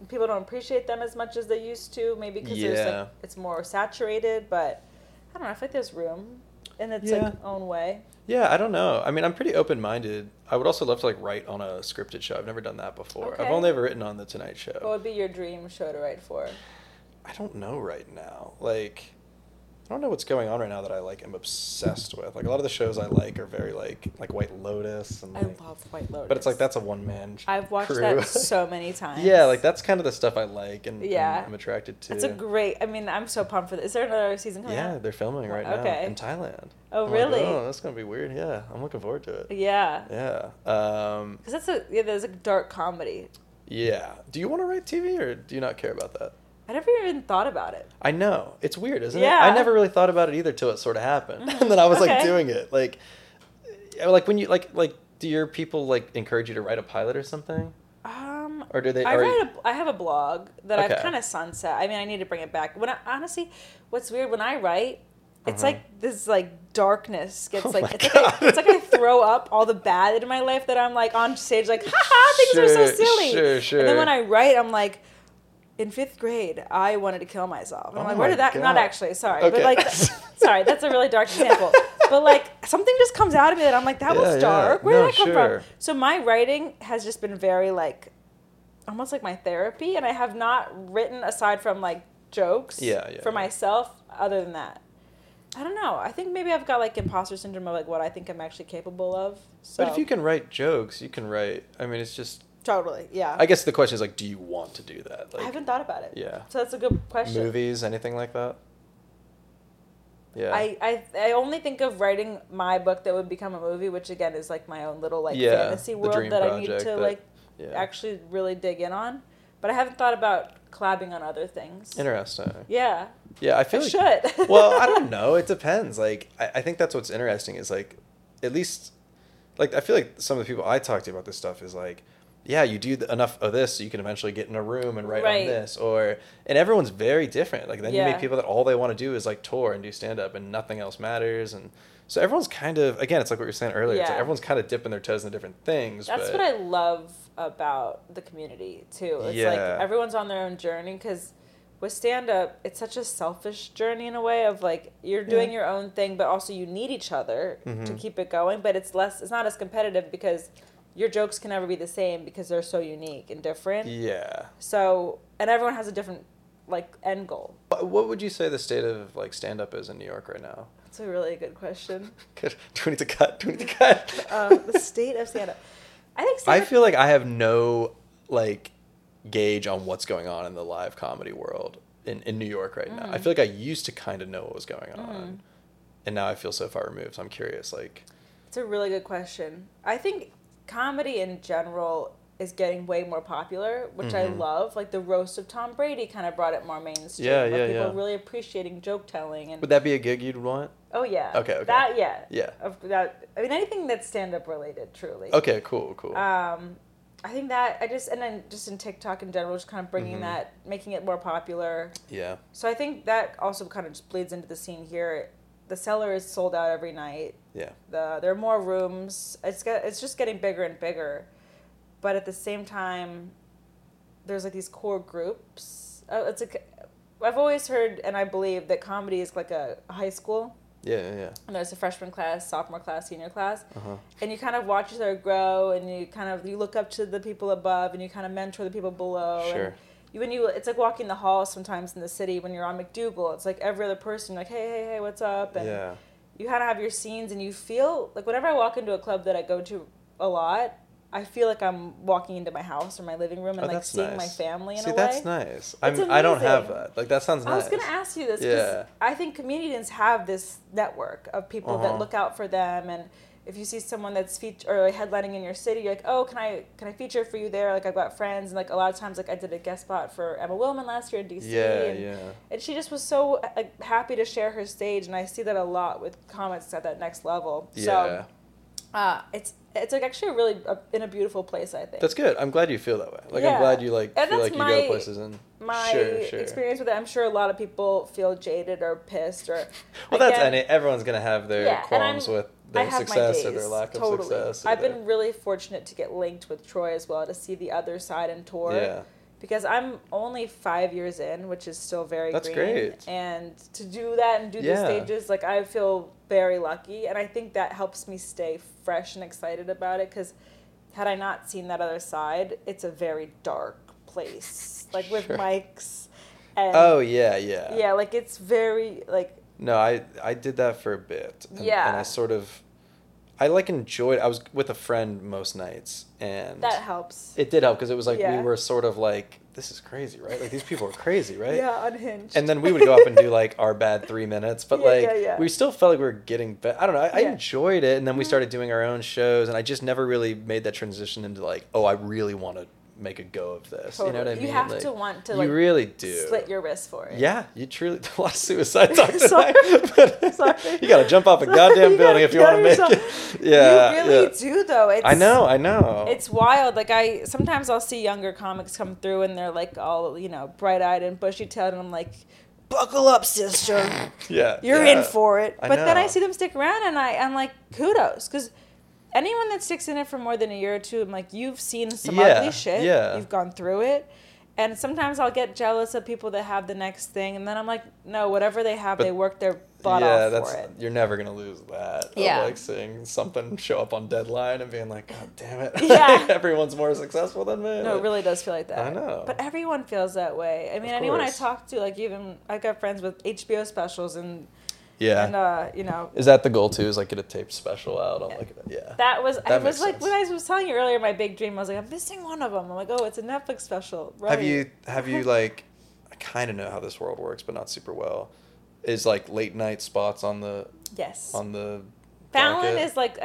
S1: people don't appreciate them as much as they used to. Maybe because there's like it's more saturated, but I don't know. I feel like there's room in its like own way.
S2: Yeah, I don't know. I mean, I'm pretty open-minded. I would also love to like write on a scripted show. I've never done that before.
S1: Okay.
S2: I've only ever written on The Tonight Show.
S1: What would be your dream show to write for?
S2: I don't know right now. Like, I don't know what's going on right now that I like am obsessed with. Like a lot of the shows I like are very like White Lotus and like,
S1: I love White Lotus.
S2: But it's like that's a one-man
S1: I've watched
S2: crew.
S1: that so many times.
S2: Yeah, like that's kind of the stuff I like and I'm attracted to.
S1: It's a great. I mean, I'm so pumped for this. Is there another season coming out?
S2: Yeah, they're filming right now in Thailand.
S1: Oh, really?
S2: Like, that's gonna be weird. Yeah, I'm looking forward to it.
S1: Yeah.
S2: Yeah.
S1: Because there's a dark comedy.
S2: Yeah. Do you want to write TV or do you not care about that?
S1: I never even thought about it.
S2: I know. It's weird, isn't it? I never really thought about it either till it sort of happened. And then I was like doing it. Like when you like do your people like encourage you to write a pilot or something? Or do they
S1: I have a blog that I've kind of sunset. I mean, I need to bring it back. Honestly, what's weird when I write, it's like this like darkness gets it's like I throw up all the bad in my life that I'm like on stage like haha things are so silly.
S2: Sure.
S1: And then when I write, I'm like, in 5th grade, I wanted to kill myself. And I'm like, where did that... God. Not actually, sorry. Okay. But like, sorry, that's a really dark example. But like, something just comes out of me that I'm like, that was dark. Where did that come from? So my writing has just been very like, almost like my therapy. And I have not written aside from like jokes for myself other than that. I don't know. I think maybe I've got like imposter syndrome of like what I think I'm actually capable of. So.
S2: But if you can write jokes, you can write... I mean, it's just...
S1: Totally, yeah.
S2: I guess the question is like, do you want to do that? Like,
S1: I haven't thought about it.
S2: Yeah.
S1: So that's a good question.
S2: Movies, anything like that? Yeah.
S1: I only think of writing my book that would become a movie, which again is like my own little like fantasy world that I need to actually really dig in on. But I haven't thought about collabing on other things.
S2: Interesting.
S1: Yeah.
S2: Yeah, I feel
S1: like should.
S2: Well, I don't know. It depends. Like I think that's what's interesting is like at least like I feel like some of the people I talk to about this stuff is like, yeah, you do enough of this so you can eventually get in a room and write on this. And everyone's very different. Like then you meet people that all they want to do is like tour and do stand-up and nothing else matters. And so everyone's kind of, again, it's like what you were saying earlier. It's like everyone's kind of dipping their toes in different things.
S1: That's what I love about the community too. It's like everyone's on their own journey because with stand-up, it's such a selfish journey in a way of like you're doing your own thing, but also you need each other to keep it going. But it's not as competitive because your jokes can never be the same because they're so unique and different. Yeah. So, and everyone has a different, like, end goal.
S2: What would you say the state of, like, stand-up is in New York right now?
S1: That's a really good question.
S2: Good. Do we need to cut?
S1: The state of stand-up.
S2: I feel like I have no, like, gauge on what's going on in the live comedy world in New York right now. I feel like I used to kind of know what was going on. And now I feel so far removed. So I'm curious, like...
S1: It's a really good question. I think... comedy in general is getting way more popular, which I love. Like the roast of Tom Brady kind of brought it more mainstream. People really appreciating joke telling. And
S2: would that be a gig you'd want?
S1: Oh yeah.
S2: Okay.
S1: That I mean anything that's stand up related, truly.
S2: Okay. Cool.
S1: I think that and then just in TikTok in general, just kind of bringing that, making it more popular. Yeah. So I think that also kind of just bleeds into the scene here. The Cellar is sold out every night. Yeah. There are more rooms. It's just getting bigger and bigger, but at the same time, there's like these core groups. It's like I've always heard and I believe that comedy is like a high school. Yeah. And there's a freshman class, sophomore class, senior class, and you kind of watch each other grow, and you look up to the people above, and you kind of mentor the people below. Sure. And it's like walking the halls sometimes in the city when you're on McDougal. It's like every other person, like, hey, what's up? And you kind of have your scenes, and you feel like whenever I walk into a club that I go to a lot, I feel like I'm walking into my house or my living room and like seeing my family in a way.
S2: That's nice. I don't have that. Like that sounds nice.
S1: I was gonna ask you this because I think comedians have this network of people that look out for them, and if you see someone that's headlining in your city, you're like, oh, can I feature for you there? Like I've got friends, and like a lot of times, like I did a guest spot for Emma Willman last year in DC, and she just was so like happy to share her stage, and I see that a lot with comics at that next level. Yeah. So, it's like actually really in a beautiful place, I think.
S2: That's good. I'm glad you feel that way. Like I'm glad you feel like you go places and
S1: my experience with it. I'm sure a lot of people feel jaded or pissed or.
S2: Well, everyone's gonna have their qualms with their success or their lack of success.
S1: I've been really fortunate to get linked with Troy as well to see the other side and tour. Yeah. because I'm only 5 years in, which is still very
S2: That's
S1: green.
S2: great.
S1: And to do that and do the stages, like, I feel very lucky. And I think that helps me stay fresh and excited about it, because had I not seen that other side, it's a very dark place, like with mics. And
S2: yeah,
S1: like it's very like.
S2: No, I did that for a bit. And I sort of, I like enjoyed. I was with a friend most nights, and
S1: that helps.
S2: It did help because it was like we were sort of like, this is crazy, right? Like these people are crazy, right?
S1: Yeah, unhinged.
S2: And then we would go up and do like our bad 3 minutes, but we still felt like we were getting better. I don't know. I enjoyed it, and then we started doing our own shows, and I just never really made that transition into like, oh, I really want to make a go of this.
S1: Totally.
S2: You know what I mean?
S1: You have to want to. Like,
S2: you really do.
S1: Slit your wrist for it.
S2: Yeah, you truly. A lot of suicide talk tonight. Sorry. You got to jump off a goddamn building if you want to make it. Yeah,
S1: you really do though. It's,
S2: I know.
S1: It's wild. Like sometimes I'll see younger comics come through and they're like all bright-eyed and bushy-tailed, and I'm like, buckle up, sister. You're in for it. But then I see them stick around, and I'm like, kudos, because anyone that sticks in it for more than a year or two, I'm like, you've seen some ugly shit. Yeah. You've gone through it. And sometimes I'll get jealous of people that have the next thing. And then I'm like, no, whatever they have, they work their butt off for it.
S2: You're never going to lose that.
S1: Yeah.
S2: Of like seeing something show up on Deadline and being like, God damn it.
S1: Yeah.
S2: Everyone's more successful than me.
S1: No, it really does feel like that.
S2: I know.
S1: But everyone feels that way. I mean, anyone I talk to, like even, I've got friends with HBO specials and...
S2: Yeah.
S1: And,
S2: is that the goal too? Is like get a taped special out on like,
S1: That was, I was like, when I was telling you earlier, my big dream, I was like, I'm missing one of them. I'm like, oh, it's a Netflix special. Right.
S2: Have you like, I kind of know how this world works, but not super well. Is like late night spots on the, on the
S1: Fallon
S2: blanket?
S1: Is like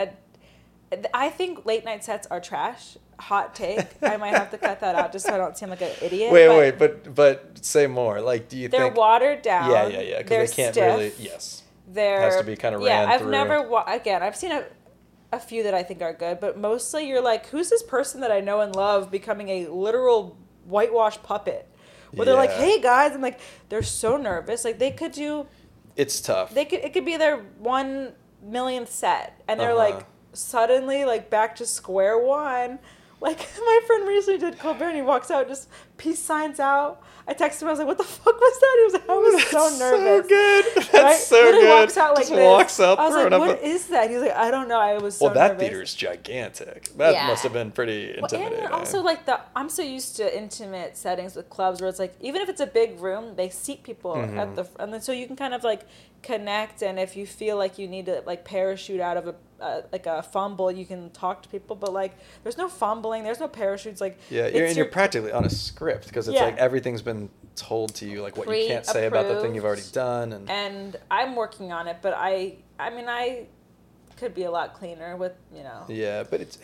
S1: I think late night sets are trash. Hot take. I might have to cut that out just so I don't seem like an idiot.
S2: Wait, but say more. Like, do you think...
S1: They're watered down.
S2: Yeah, because they can't
S1: stiff.
S2: Really... Yes. It has to be kind of ran through.
S1: Again, I've seen a few that I think are good, but mostly you're like, who's this person that I know and love becoming a literal whitewashed puppet? Where they're like, hey guys, I'm like, they're so nervous. Like they could do...
S2: It's tough.
S1: It could be their 1 millionth set, and they're like, suddenly like back to square one. Like, my friend recently did Colbert, and he walks out, just peace signs out. I texted him, I was like, what the fuck was that? He was like, I was so nervous.
S2: So good. That's so
S1: literally
S2: good.
S1: Walks out like
S2: just walks out.
S1: I was like, what is that? He was like, I don't know. I was so nervous.
S2: Well, that theater's gigantic. That must have been pretty intimidating.
S1: And also, like, I'm so used to intimate settings with clubs where it's like, even if it's a big room, they seat people at the front. And then so you can kind of, like, connect, and if you feel like you need to, like, parachute out of a fumble, you can talk to people, but like there's no fumbling, there's no parachutes, like
S2: you're practically on a script because it's like everything's been told to you, like what you can't say about the thing you've already done,
S1: and I'm working on it, but I mean I could be a lot cleaner with
S2: but it's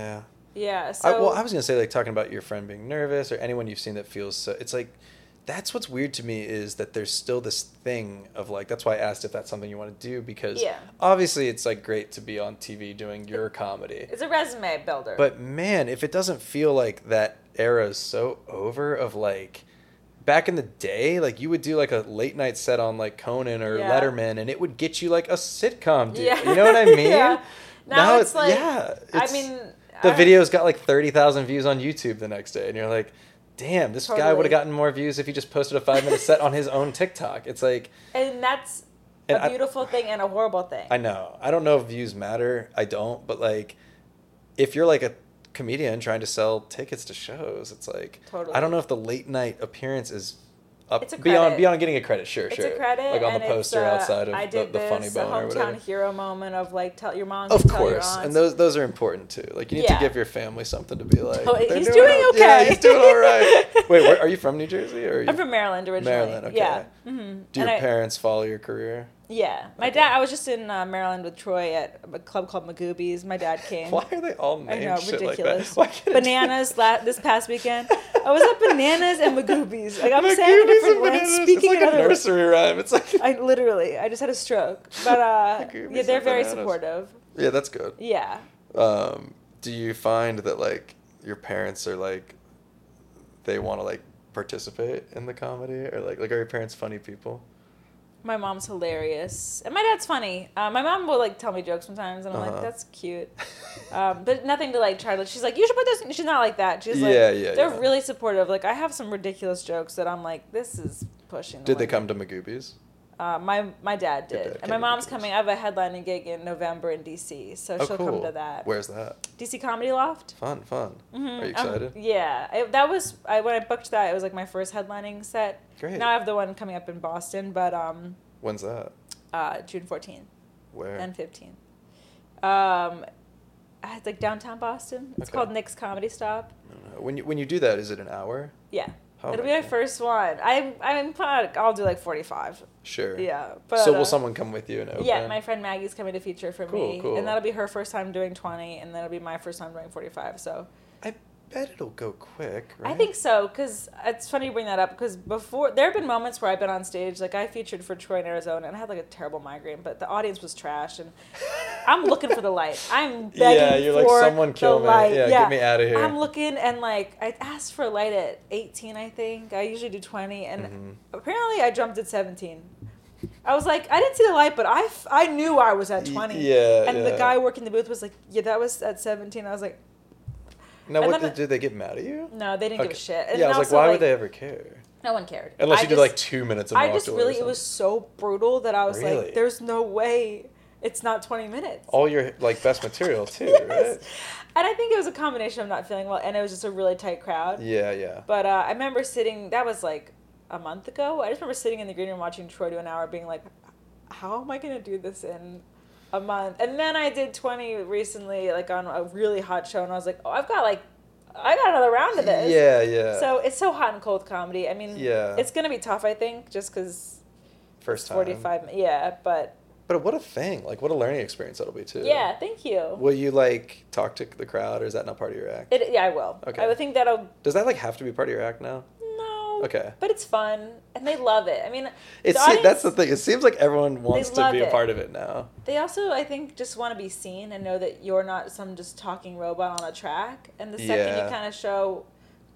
S1: so
S2: I was gonna say, like, talking about your friend being nervous or anyone you've seen that feels so, it's like that's what's weird to me is that there's still this thing of like, that's why I asked if that's something you want to do, because obviously it's like great to be on TV doing your comedy.
S1: It's a resume builder.
S2: But man, if it doesn't feel like that era is so over of like back in the day, like you would do like a late night set on like Conan or Letterman and it would get you like a sitcom deal. You know what I mean?
S1: Now it's like, I mean,
S2: the video's got like 30,000 views on YouTube the next day and you're like, damn, this guy would have gotten more views if he just posted a 5-minute set on his own TikTok. It's like...
S1: And that's a beautiful thing and a horrible thing.
S2: I know. I don't know if views matter. I don't. But, like, if you're, like, a comedian trying to sell tickets to shows, it's like...
S1: Totally.
S2: I don't know if the late night appearance is...
S1: It's a
S2: beyond getting a credit, sure.
S1: It's a credit,
S2: like on the poster outside of the Funny Bone or whatever.
S1: Hometown hero moment of like tell your mom.
S2: Of course, and those are important too. Like you need to give your family something to be like.
S1: Oh, he's doing okay.
S2: Yeah, he's doing all right. Wait, are you from New Jersey or?
S1: I'm from Maryland originally.
S2: Maryland, okay.
S1: Yeah.
S2: Mm-hmm. Do your parents follow your career?
S1: Yeah, my dad. I was just in Maryland with Troy at a club called Magoobies. My dad came.
S2: Why are they all named
S1: I know,
S2: shit
S1: ridiculous.
S2: like that?
S1: Bananas this past weekend. I was at Bananas and Magoobies. Like I'm saying different words, speaking
S2: it's like a nursery rhyme. It's like
S1: I just had a stroke, but they're very supportive.
S2: Yeah, that's good.
S1: Yeah.
S2: Do you find that like your parents are like they want to like participate in the comedy or like are your parents funny people?
S1: My mom's hilarious. And my dad's funny. My mom will, like, tell me jokes sometimes, and I'm like, that's cute. But nothing to, like, try to... She's like, you should put this... She's not like that. She's like... They're really supportive. Like, I have some ridiculous jokes that I'm like, this is pushing the
S2: Did they
S1: limit.
S2: come to Magoobies?
S1: My dad did. And my mom's coming. I have a headlining gig in November in D.C., so she'll come to that.
S2: Where's that?
S1: D.C. Comedy Loft.
S2: Fun.
S1: Mm-hmm.
S2: Are you excited?
S1: Yeah. When I booked that, it was, like, my first headlining set.
S2: Great.
S1: Now I have the one coming up in Boston, but...
S2: When's that?
S1: June 14th.
S2: Where?
S1: And 15th. It's like downtown Boston. It's called Nick's Comedy Stop.
S2: When you do that, is it an hour?
S1: Yeah.
S2: Oh,
S1: it'll be my first one. I'll do like 45.
S2: Sure.
S1: Yeah. But,
S2: so will someone come with you and open?
S1: Yeah, my friend Maggie's coming to feature for me.
S2: Cool.
S1: And that'll be her first time doing 20, and that'll be my first time doing 45. So
S2: I bet it'll go quick, right?
S1: I think so, because it's funny you bring that up, because before, there have been moments where I've been on stage, like I featured for Troy in Arizona, and I had like a terrible migraine, but the audience was trash, and I'm looking for the light. I'm begging
S2: yeah, you're
S1: for
S2: like, someone kill me.
S1: light.
S2: Yeah, get me out of here.
S1: I'm looking, and like, I asked for a light at 18, I think. I usually do 20, and apparently I jumped at 17. I was like, I didn't see the light, but I knew I was at 20.
S2: Yeah,
S1: and the guy working the booth was like, yeah, that was at 17. I was like...
S2: Now, did they get mad at you?
S1: No, they didn't give a shit. And
S2: yeah, I was like, why would they ever care?
S1: No one cared.
S2: Unless you did like 2 minutes and walked away.
S1: It was so brutal that I was like, there's no way it's not 20 minutes.
S2: All your like best material too,
S1: yes.
S2: right?
S1: And I think it was a combination of not feeling well, and it was just a really tight crowd.
S2: Yeah.
S1: But I remember sitting, that was like a month ago. I just remember sitting in the green room watching Troy do an hour being like, how am I going to do this in a month? And then I did 20 recently, like on a really hot show, and I was like, oh, I got another round of this.
S2: Yeah.
S1: So it's so hot and cold comedy. I mean, it's going to be tough, I think, just because...
S2: First time.
S1: 45, yeah, but...
S2: But what a thing. Like, what a learning experience that'll be, too.
S1: Yeah, thank you.
S2: Will you, like, talk to the crowd, or is that not part of your act?
S1: Yeah, I will.
S2: Okay.
S1: I would think that'll...
S2: Does that, like, have to be part of your act now?
S1: No.
S2: Okay.
S1: But it's fun, and they love it. I mean,
S2: that's the thing. It seems like everyone wants to be a part of it now.
S1: They also, I think, just want to be seen and know that you're not some just talking robot on a track. And the second you kind of show...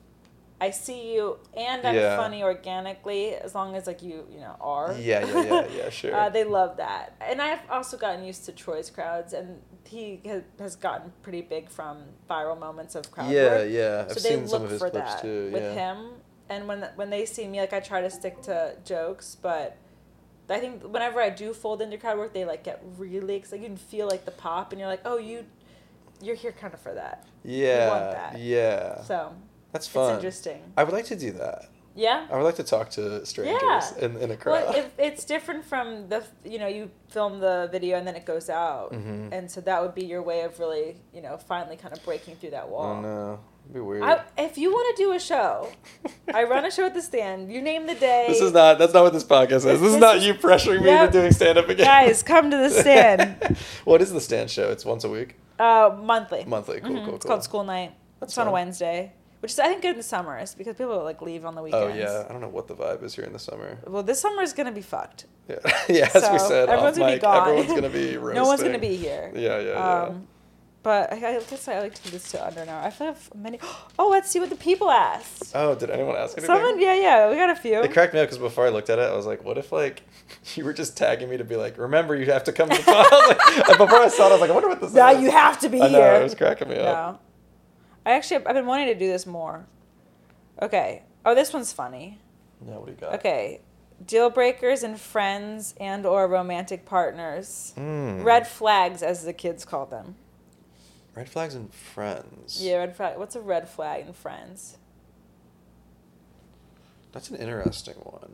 S1: I see you, and I'm funny organically, as long as, like, you are.
S2: Yeah, sure.
S1: They love that. And I've also gotten used to Troy's crowds, and he has gotten pretty big from viral moments of crowd work.
S2: Yeah.
S1: So
S2: I've
S1: they
S2: seen some
S1: look
S2: of his
S1: for
S2: clips,
S1: that
S2: too.
S1: with him. And when they see me, like, I try to stick to jokes, but I think whenever I do fold into crowd work, they, like, get really excited. You can feel, like, the pop, and you're like, oh, you're here kind of for that.
S2: Yeah.
S1: You want that.
S2: Yeah.
S1: So...
S2: That's fun.
S1: It's interesting.
S2: I would like to do that.
S1: Yeah?
S2: I would like to talk to strangers in a crowd.
S1: Well, it's different from you film the video and then it goes out. Mm-hmm. And so that would be your way of really, finally kind of breaking through that wall.
S2: Oh, no. It'd be weird.
S1: If you want to do a show, I run a show at the Stand. You name the day.
S2: That's not what this podcast is. This is not you pressuring me into doing stand-up again.
S1: Guys, come to the Stand.
S2: What is the Stand show? It's once a week?
S1: Monthly.
S2: Monthly. Cool.
S1: It's called School Night. It's on a Wednesday. Which is, I think, good in the summers because people like leave on the weekends.
S2: Oh, yeah. I don't know what the vibe is here in the summer.
S1: Well, this summer is going to be fucked.
S2: Yeah, as we said,
S1: everyone's going to be gone.
S2: Everyone's going to be roasting.
S1: No one's going to be here.
S2: Yeah.
S1: But I guess I like to do this to under an hour. I feel like many... Oh, let's see what the people asked.
S2: Oh, did anyone ask anything?
S1: Someone, yeah. We got a few.
S2: It cracked me up because before I looked at it, I was like, what if, like, you were just tagging me to be like, remember, you have to come to the pod. And before I saw it, I was like, I wonder what this is.
S1: Now you have to be here.
S2: I know, it was cracking me up.
S1: No. I've been wanting to do this more. Okay. Oh, this one's funny.
S2: Yeah, what do you got?
S1: Okay. Deal breakers in friends and or romantic partners. Red flags, as the kids call them.
S2: Red flags in friends.
S1: Yeah, red flag. What's a red flag in friends?
S2: That's an interesting one.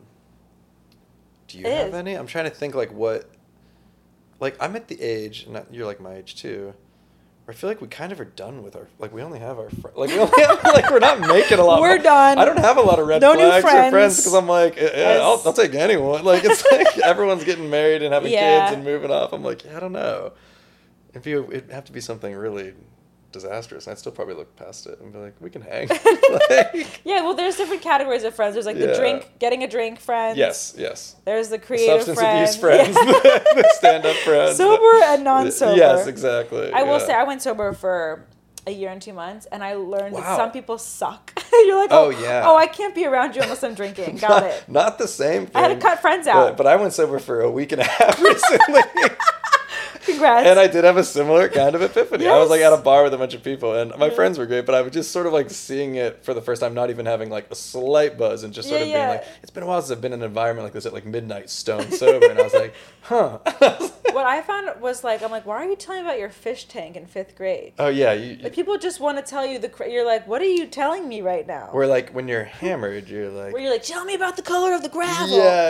S2: Do you have any? I'm trying to think, like, what... Like, I'm at the age, and you're, like, my age, too... I feel like we kind of are done with our... Like, we only have our... Like, we only have... Like, we're not making a lot
S1: We're done.
S2: I don't have a lot of red flags
S1: or
S2: friends because I'm like, I'll take anyone. Like, it's like everyone's getting married and having kids and moving off. I'm like, I don't know. It'd have to be something really disastrous. I'd still probably look past it and be like, we can hang.
S1: Yeah, well, there's different categories of friends. There's, like, the getting a drink friends.
S2: Yes.
S1: There's the creative
S2: substance
S1: friends.
S2: Substance abuse friends. The stand-up friends.
S1: Sober and non-sober.
S2: Yes, exactly.
S1: I will say I went sober for a year and 2 months, and I learned that some people suck. You're like, oh yeah, oh I can't be around you unless I'm drinking. Got it.
S2: Not the same thing.
S1: I had to cut friends out.
S2: But I went sober for a week and a half recently.
S1: Congrats.
S2: And I did have a similar kind of epiphany.
S1: Yes.
S2: I was like at a bar with a bunch of people, and my friends were great, but I was just sort of like seeing it for the first time, not even having like a slight buzz, and just sort of being like, it's been a while since I've been in an environment like this at like midnight, stone sober, and I was like, huh.
S1: What I found was like, I'm like, why are you telling me about your fish tank in 5th grade?
S2: Oh yeah,
S1: like people just want to tell you you're like, what are you telling me right now?
S2: Where like when you're hammered, you're like,
S1: tell me about the color of the gravel.
S2: Yeah.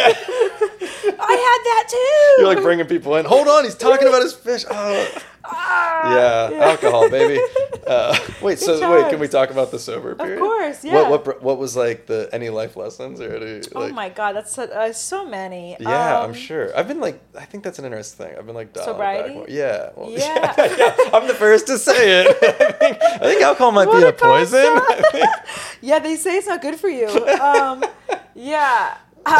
S1: I had that too.
S2: You're like bringing people in. Hold on, he's talking about his fish. Oh. Yeah, alcohol, baby. Wait, can we talk about the sober period?
S1: Of course, yeah.
S2: What was like any life lessons or any, like,
S1: oh my God, that's so many.
S2: Yeah, I'm sure. I've been like, I think that's an interesting thing. I've been like
S1: sobriety.
S2: Back. Yeah. Well,
S1: yeah.
S2: I'm the first to say it. I think alcohol might be a poison.
S1: Yeah, they say it's not good for you. Yeah.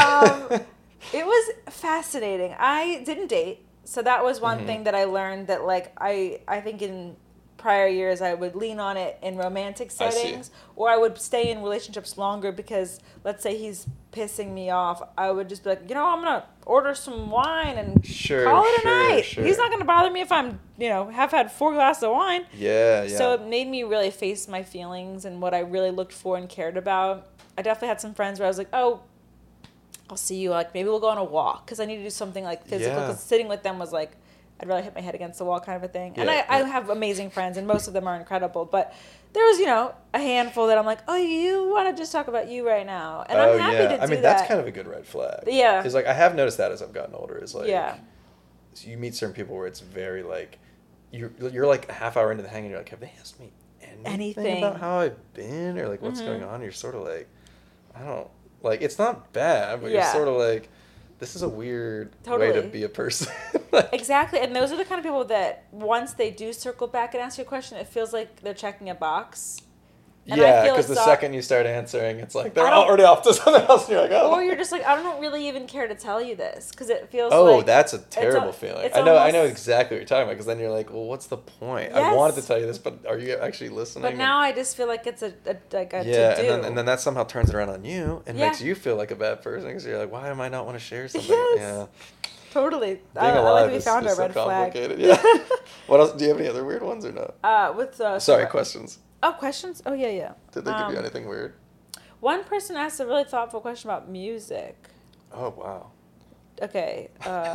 S1: It was fascinating. I didn't date. So that was one thing that I learned that like I think in prior years I would lean on it in romantic settings, or I would stay in relationships longer because let's say he's pissing me off, I would just be like, I'm gonna order some wine and call it a night. Sure. He's not gonna bother me if I'm have had 4 glasses of wine.
S2: Yeah.
S1: So it made me really face my feelings and what I really looked for and cared about. I definitely had some friends where I was like, oh, I'll see you, like, maybe we'll go on a walk, because I need to do something, like, physical, because sitting with them was, like, I'd rather hit my head against the wall kind of a thing. And I have amazing friends, and most of them are incredible, but there was, a handful that I'm like, oh, you want to just talk about you right now, and I'm happy to do that.
S2: I mean, that's kind of a good red flag.
S1: Yeah.
S2: Because, like, I have noticed that as I've gotten older, is, like,
S1: so
S2: you meet certain people where it's very, like, you're like, a half hour into the hang, and you're like, have they asked me anything about how I've been, or, like, what's going on? And you're sort of like, I don't... Like, it's not bad, but you're sort of like, this is a weird way to be a person.
S1: Exactly. And those are the kind of people that once they do circle back and ask you a question, it feels like they're checking a box.
S2: And because the second you start answering, it's like they're already off to something else, and you're like, oh.
S1: Or you're just like, I don't really even care to tell you this, because it feels
S2: like...
S1: Oh,
S2: that's a terrible feeling. I know exactly what you're talking about, because then you're like, well, what's the point? Yes. I wanted to tell you this, but are you actually listening?
S1: But now I just feel like it's a
S2: to-do. And then that somehow turns it around on you, and makes you feel like a bad person, because you're like, why am I not want to share something?
S1: Yes.
S2: Yeah.
S1: Totally.
S2: Being alive is
S1: found
S2: so
S1: red
S2: complicated.
S1: Flag.
S2: Yeah. What else? Do you have any other weird ones or no? Questions.
S1: Oh, questions? Oh, yeah.
S2: Did they give you anything weird?
S1: One person asked a really thoughtful question about music.
S2: Oh, wow.
S1: Okay.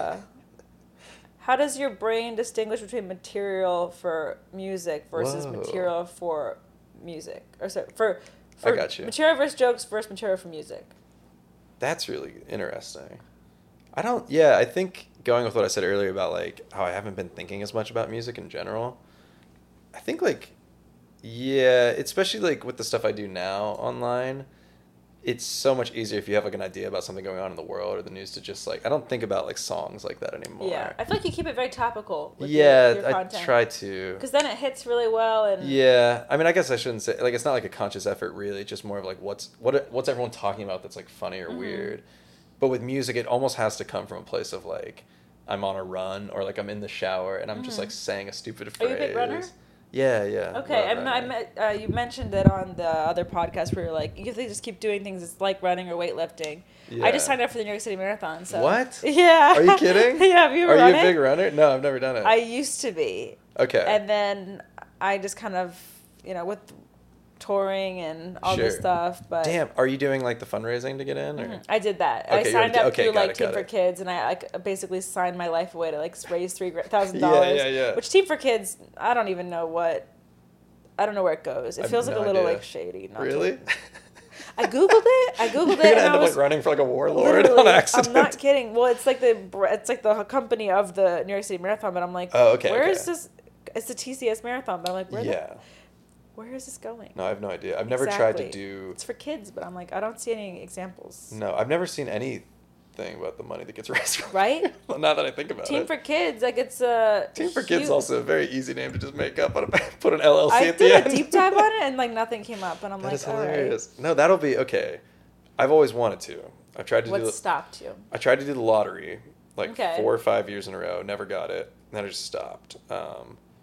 S1: How does your brain distinguish between material for music versus material for music? Or sorry, for
S2: I got you.
S1: Material versus jokes versus material for music.
S2: That's really interesting. I think going with what I said earlier about, like, how I haven't been thinking as much about music in general, I think, like, especially, like, with the stuff I do now online, it's so much easier if you have, like, an idea about something going on in the world or the news to just, like, I don't think about, like, songs like that anymore.
S1: Yeah, I feel like you keep it very topical with your content.
S2: I try to.
S1: Because then it hits really well. And
S2: yeah, I mean, I guess I shouldn't say, like, it's not, like, a conscious effort, really. It's just more of, like, what's everyone talking about that's, like, funny or weird. But with music, it almost has to come from a place of, like, I'm on a run, or, like, I'm in the shower, and I'm just, like, saying a stupid phrase.
S1: Are you a big runner?
S2: Yeah.
S1: Okay, you mentioned it on the other podcast where you're like, if they just keep doing things, it's like running or weightlifting. Yeah. I just signed up for the New York City Marathon. So.
S2: What?
S1: Yeah.
S2: Are you kidding?
S1: Yeah, have you ever run it?
S2: Are you a big runner? No, I've never done it.
S1: I used to be.
S2: Okay.
S1: And then I just kind of, with touring and all this stuff, but
S2: damn, are you doing like the fundraising to get in? Or?
S1: I did that. Okay, I signed up through like Team for Kids, and I like basically signed my life away to like raise $3,000.
S2: Yeah.
S1: Which Team for Kids, I don't know where it goes. It feels like a little like shady.
S2: Really?
S1: I googled it.
S2: You're gonna end up like running for like a warlord on accident.
S1: I'm not kidding. Well, it's like the company of the New York City Marathon, but I'm like, where is this? It's the TCS Marathon, but I'm like, where is this going?
S2: No, I have no idea. I've never tried to do...
S1: It's for kids, but I'm like, I don't see any examples.
S2: No, I've never seen anything about the money that gets raised.
S1: Right?
S2: Well, now that I think about it.
S1: Team for Kids, like it's
S2: Team for Kids is also a very easy name to just make up. Put an LLC at the end.
S1: I did a deep dive on it, and like nothing came up, and I'm like,
S2: that is hilarious. Right. No, that'll be okay. I've always wanted to. I've tried to
S1: What stopped you?
S2: I tried to do the lottery like 4 or 5 years in a row. Never got it. And then I just stopped.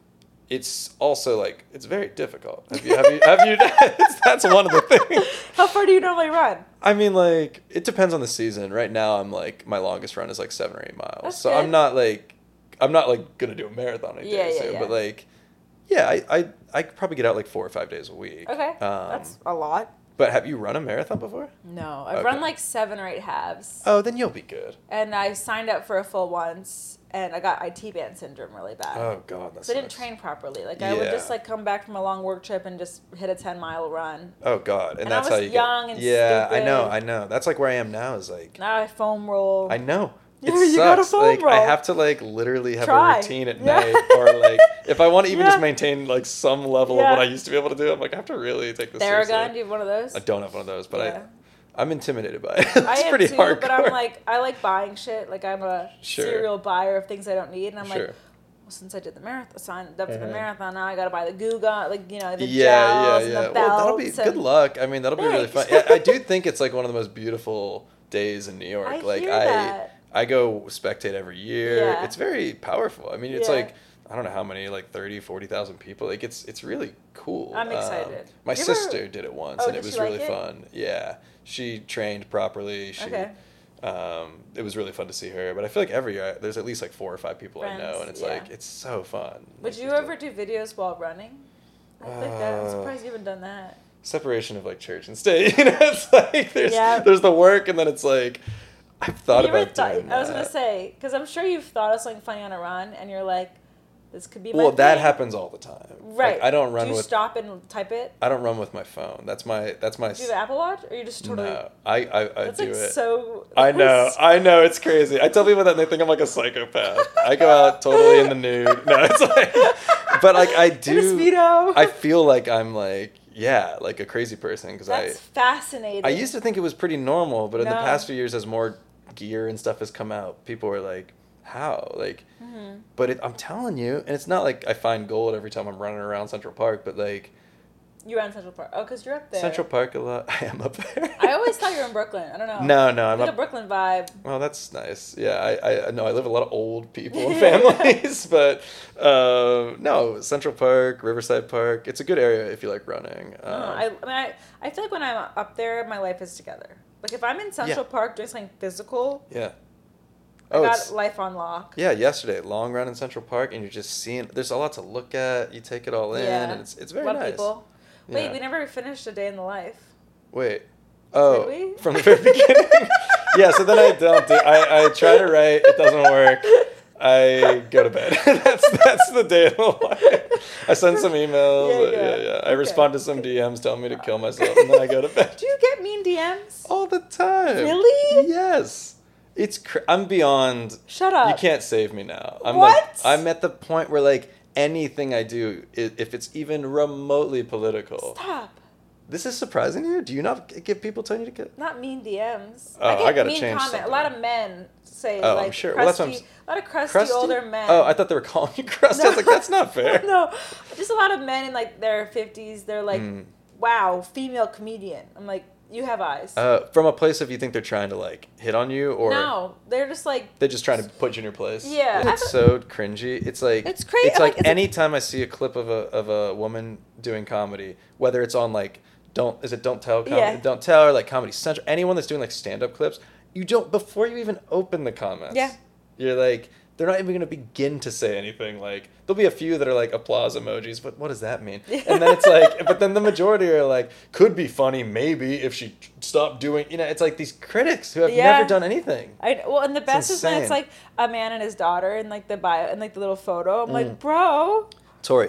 S2: it's also like it's very difficult. Have you that's one of the things.
S1: How far do you normally run?
S2: I mean, like, it depends on the season. Right now, I'm like, my longest run is like 7 or 8 miles.
S1: That's
S2: so
S1: good.
S2: I'm not like gonna do a marathon anytime soon. But like, yeah, I could probably get out like 4 or 5 days a week.
S1: Okay, that's a lot.
S2: But have you run a marathon before?
S1: No, I've run like 7 or 8 halves.
S2: Oh, then you'll be good.
S1: And I signed up for a full once, and I got IT band syndrome really bad.
S2: Oh God, that's.
S1: So I didn't train properly. Like I would just like come back from a long work trip and just hit a 10-mile run.
S2: Oh God, and that's
S1: I was
S2: how you
S1: young
S2: get.
S1: And
S2: yeah,
S1: stupid.
S2: I know. That's like where I am now. Is like.
S1: Now I foam roll.
S2: I know. It
S1: You
S2: sucks.
S1: gotta foam
S2: like
S1: roll.
S2: I have to like literally have
S1: Try.
S2: a routine at night, or like if I want to even just
S1: Yeah.
S2: maintain like some level of what I used to be able to do, I'm like I have to really take this seriously.
S1: Theragun, do you have one of those?
S2: I don't have one of those, but
S1: Yeah.
S2: I'm intimidated by it.
S1: I
S2: It's
S1: am
S2: pretty
S1: too,
S2: hardcore.
S1: but I'm like I like buying shit. Like I'm a serial buyer of things I don't need, and I'm like, well, since I did the marathon, signed up for the marathon, now I gotta buy the goo gun, like the gels and the belts.
S2: Well, that'll be good luck. I mean, that'll be really fun. Yeah, I do think it's like one of the most beautiful days in New York.
S1: I hear that.
S2: I go spectate every year.
S1: Yeah.
S2: It's very powerful. I mean, it's like I don't know how many, like 30, 40,000 people. Like it's really cool.
S1: I'm excited.
S2: My sister did it once, and it was really
S1: like
S2: fun. Yeah, she trained properly. It was really fun to see her. But I feel like every year there's at least like 4 or 5 people I know, and it's like it's so fun.
S1: Would you ever do videos while running? I think that. I'm surprised you haven't done that.
S2: Separation of like church and state. You know, it's like there's the work, and then it's like. I've thought about doing that.
S1: I was going to say, because I'm sure you've thought of something funny on a run, and you're like, this could be my
S2: Well, that
S1: thing.
S2: happens all the time.
S1: Right.
S2: Like, I don't run
S1: Do you
S2: with...
S1: stop and type it?
S2: I don't run with my phone. That's my...
S1: Do you have an Apple Watch? Or you just totally...
S2: No. I
S1: That's
S2: do
S1: like
S2: it.
S1: so...
S2: I know. It's crazy. I tell people that, and they think I'm like a psychopath. I go out totally in the nude. No, it's like... But, like, I do...
S1: In a Speedo.
S2: I feel like I'm, like... Yeah, like a crazy person.
S1: That's fascinating.
S2: I used to think it was pretty normal, but in the past few years, as more... gear and stuff has come out, people were like, how? Like, but I'm telling you, and it's not like I find gold every time I'm running around Central Park, but like,
S1: you're on Central Park. Oh, because you're up there.
S2: Central Park a lot. I am up there.
S1: I always thought you were in Brooklyn. I don't know.
S2: No, I'm
S1: like
S2: up.
S1: A Brooklyn vibe.
S2: Well, that's nice. Yeah, I know I live with a lot of old people and families, but no, Central Park, Riverside Park. It's a good area if you like running.
S1: I feel like when I'm up there, my life is together. Like if I'm in Central Park doing something physical, I got life on lock.
S2: Yeah, yesterday, long run in Central Park, and you're just seeing. There's a lot to look at. You take it all in, and it's very nice.
S1: A lot of people.
S2: Yeah.
S1: Wait, we never finished a day in the life.
S2: Wait.
S1: Did we?
S2: From the very beginning. Yeah. So then I don't do. I try to write. It doesn't work. I go to bed. that's the day of the life. I send some emails. Yeah. I respond to some DMs telling me to kill myself, and then I go to bed.
S1: Do you get mean DMs?
S2: All the time.
S1: Really?
S2: Yes. I'm beyond.
S1: Shut up.
S2: You can't save me now. I'm at the point where like anything I do, if it's even remotely political.
S1: Stop.
S2: This is surprising to you? Do you not get people telling you to get?
S1: Not mean DMs.
S2: Oh,
S1: I
S2: gotta
S1: mean
S2: change
S1: comment.
S2: something.
S1: A lot of men say
S2: I'm sure. Well, that's what
S1: a lot of crusty older men.
S2: Oh, I thought they were calling you crusty. I was like, that's not fair.
S1: No, just a lot of men in like their 50s. They're like, wow, female comedian. I'm like, you have eyes.
S2: From a place of you think they're trying to like hit on you, or
S1: no, they're just like
S2: they're just trying to put you in your place.
S1: Yeah,
S2: it's so cringy. It's like
S1: it's crazy.
S2: It's like anytime I see a clip of a woman doing comedy, whether it's on like Don't Tell comedy,
S1: Yeah.
S2: Don't Tell, or like Comedy Central, anyone that's doing like stand-up clips, you don't, before you even open the comments, you're like, they're not even going to begin to say anything. Like, there'll be a few that are like applause emojis, but what does that mean? And then it's like, but then the majority are like, could be funny maybe if she stopped doing, it's like these critics who have never done anything.
S1: And the best is when it's like a man and his daughter in like the bio and like the little photo. I'm like, bro.
S2: Tori.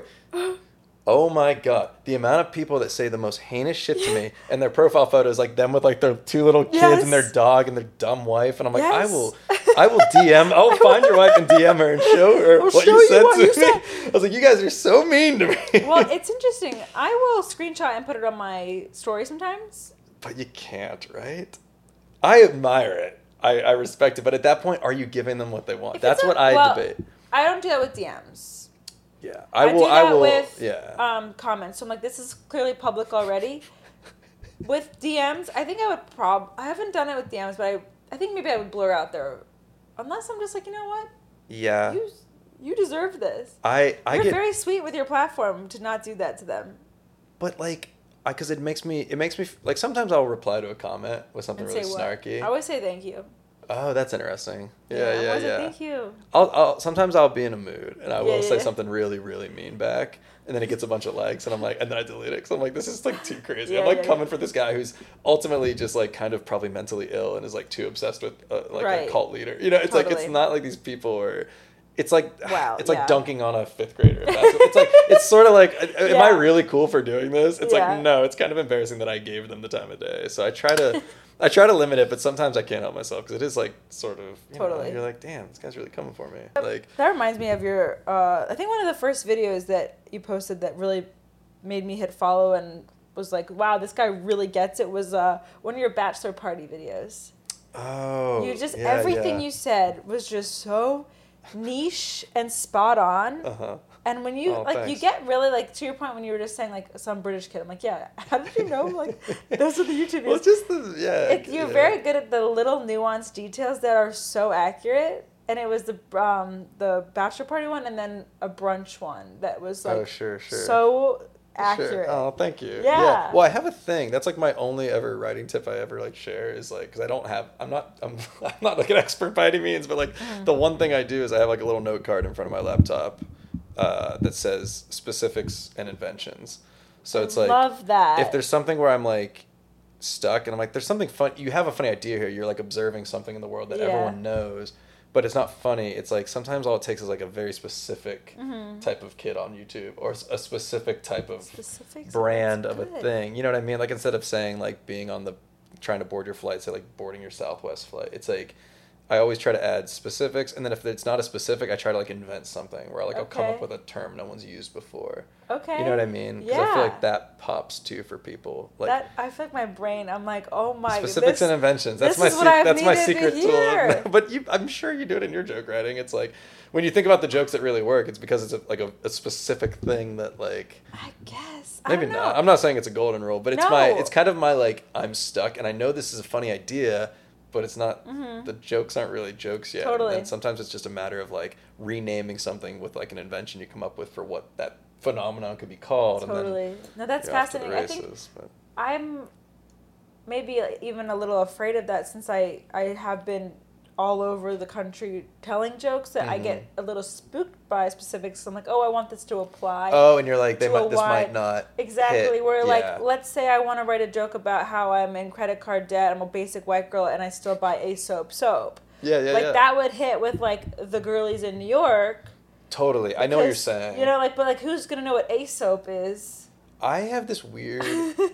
S2: Oh my God. The amount of people that say the most heinous shit to me, and their profile photo is like them with like their 2 little kids and their dog and their dumb wife. And I'm like, I will DM, I'll find your wife and DM her and show her what you said to me. I was like, you guys are so mean to me.
S1: Well, it's interesting. I will screenshot and put it on my story sometimes.
S2: But you can't, right? I admire it. I respect it. But at that point, are you giving them what they want? That's what I debate.
S1: I don't do that with DMs.
S2: Yeah,
S1: I do that with comments. So I'm like, this is clearly public already. With DMs, I think I would I haven't done it with DMs, but I think maybe I would blur out their, unless I'm just like, you know what?
S2: Yeah.
S1: You deserve this.
S2: You're
S1: very sweet with your platform to not do that to them.
S2: But like, because it makes me like sometimes I'll reply to a comment with something really snarky.
S1: I always say thank you.
S2: Oh, that's interesting. Yeah.
S1: Thank you.
S2: Sometimes I'll be in a mood and I will say something really, really mean back, and then it gets a bunch of likes, and I'm like, and then I delete it because I'm like, this is like too crazy. I'm like coming for this guy who's ultimately just like kind of probably mentally ill and is like too obsessed with a cult leader. You know, it's like it's not like these people are. It's like like dunking on a 5th grader. It's sort of like, am I really cool for doing this? It's like, no, it's kind of embarrassing that I gave them the time of day. So I try to limit it, but sometimes I can't help myself because it is like sort of, you know, you're like, damn, this guy's really coming for me. Like
S1: that reminds me of your, I think one of the first videos that you posted that really made me hit follow and was like, wow, this guy really gets it, was one of your bachelor party videos.
S2: Oh,
S1: you just everything you said was just so niche and spot on. And when you you get really like, to your point when you were just saying like some British kid, I'm like, yeah, how did you know like those are the YouTube videos?
S2: Well, just
S1: you're very good at the little nuanced details that are so accurate. And it was the bachelor party one, and then a brunch one that was like so accurate.
S2: Sure. Oh, thank you.
S1: Yeah.
S2: Well, I have a thing. That's like my only ever writing tip I ever like share is like, because I'm not like an expert by any means, but like the one thing I do is I have like a little note card in front of my laptop that says specifics and inventions. So it's like,
S1: love that.
S2: If there's something where I'm like stuck and I'm like, there's something fun, you have a funny idea here. You're like observing something in the world that everyone knows, but it's not funny. It's like sometimes all it takes is like a very specific type of kid on YouTube or a specific type of brand of a thing. You know what I mean? Like instead of saying like being on trying to board your flight, say like boarding your Southwest flight. It's like I always try to add specifics, and then if it's not a specific, I try to like invent something where like I'll come up with a term no one's used before.
S1: Okay.
S2: You know what I mean? Because I feel like that pops too for people. Like
S1: that, I feel like my brain, I'm like, oh my.
S2: Specifics and inventions. That's my secret tool. But I'm sure you do it in your joke writing. It's like when you think about the jokes that really work, it's because it's a specific thing that like.
S1: I guess.
S2: Maybe not. I'm not saying it's a golden rule, but it's kind of my like I'm stuck, and I know this is a funny idea. But it's not, the jokes aren't really jokes yet.
S1: Totally.
S2: And sometimes it's just a matter of like renaming something with like an invention you come up with for what that phenomenon could be called.
S1: Totally.
S2: And then
S1: no, that's fascinating. I think I'm maybe even a little afraid of that since I have been all over the country telling jokes that I get a little spooked by specifics. I'm like, oh, I want this to apply.
S2: Oh, and you're like, this might not
S1: exactly.
S2: hit.
S1: Where like, let's say I want to write a joke about how I'm in credit card debt. I'm a basic white girl, and I still buy Aesop soap.
S2: Yeah.
S1: That would hit with like the girlies in New York.
S2: Totally, because, I know what you're saying.
S1: You know, like, but like, who's gonna know what Aesop is?
S2: I have this weird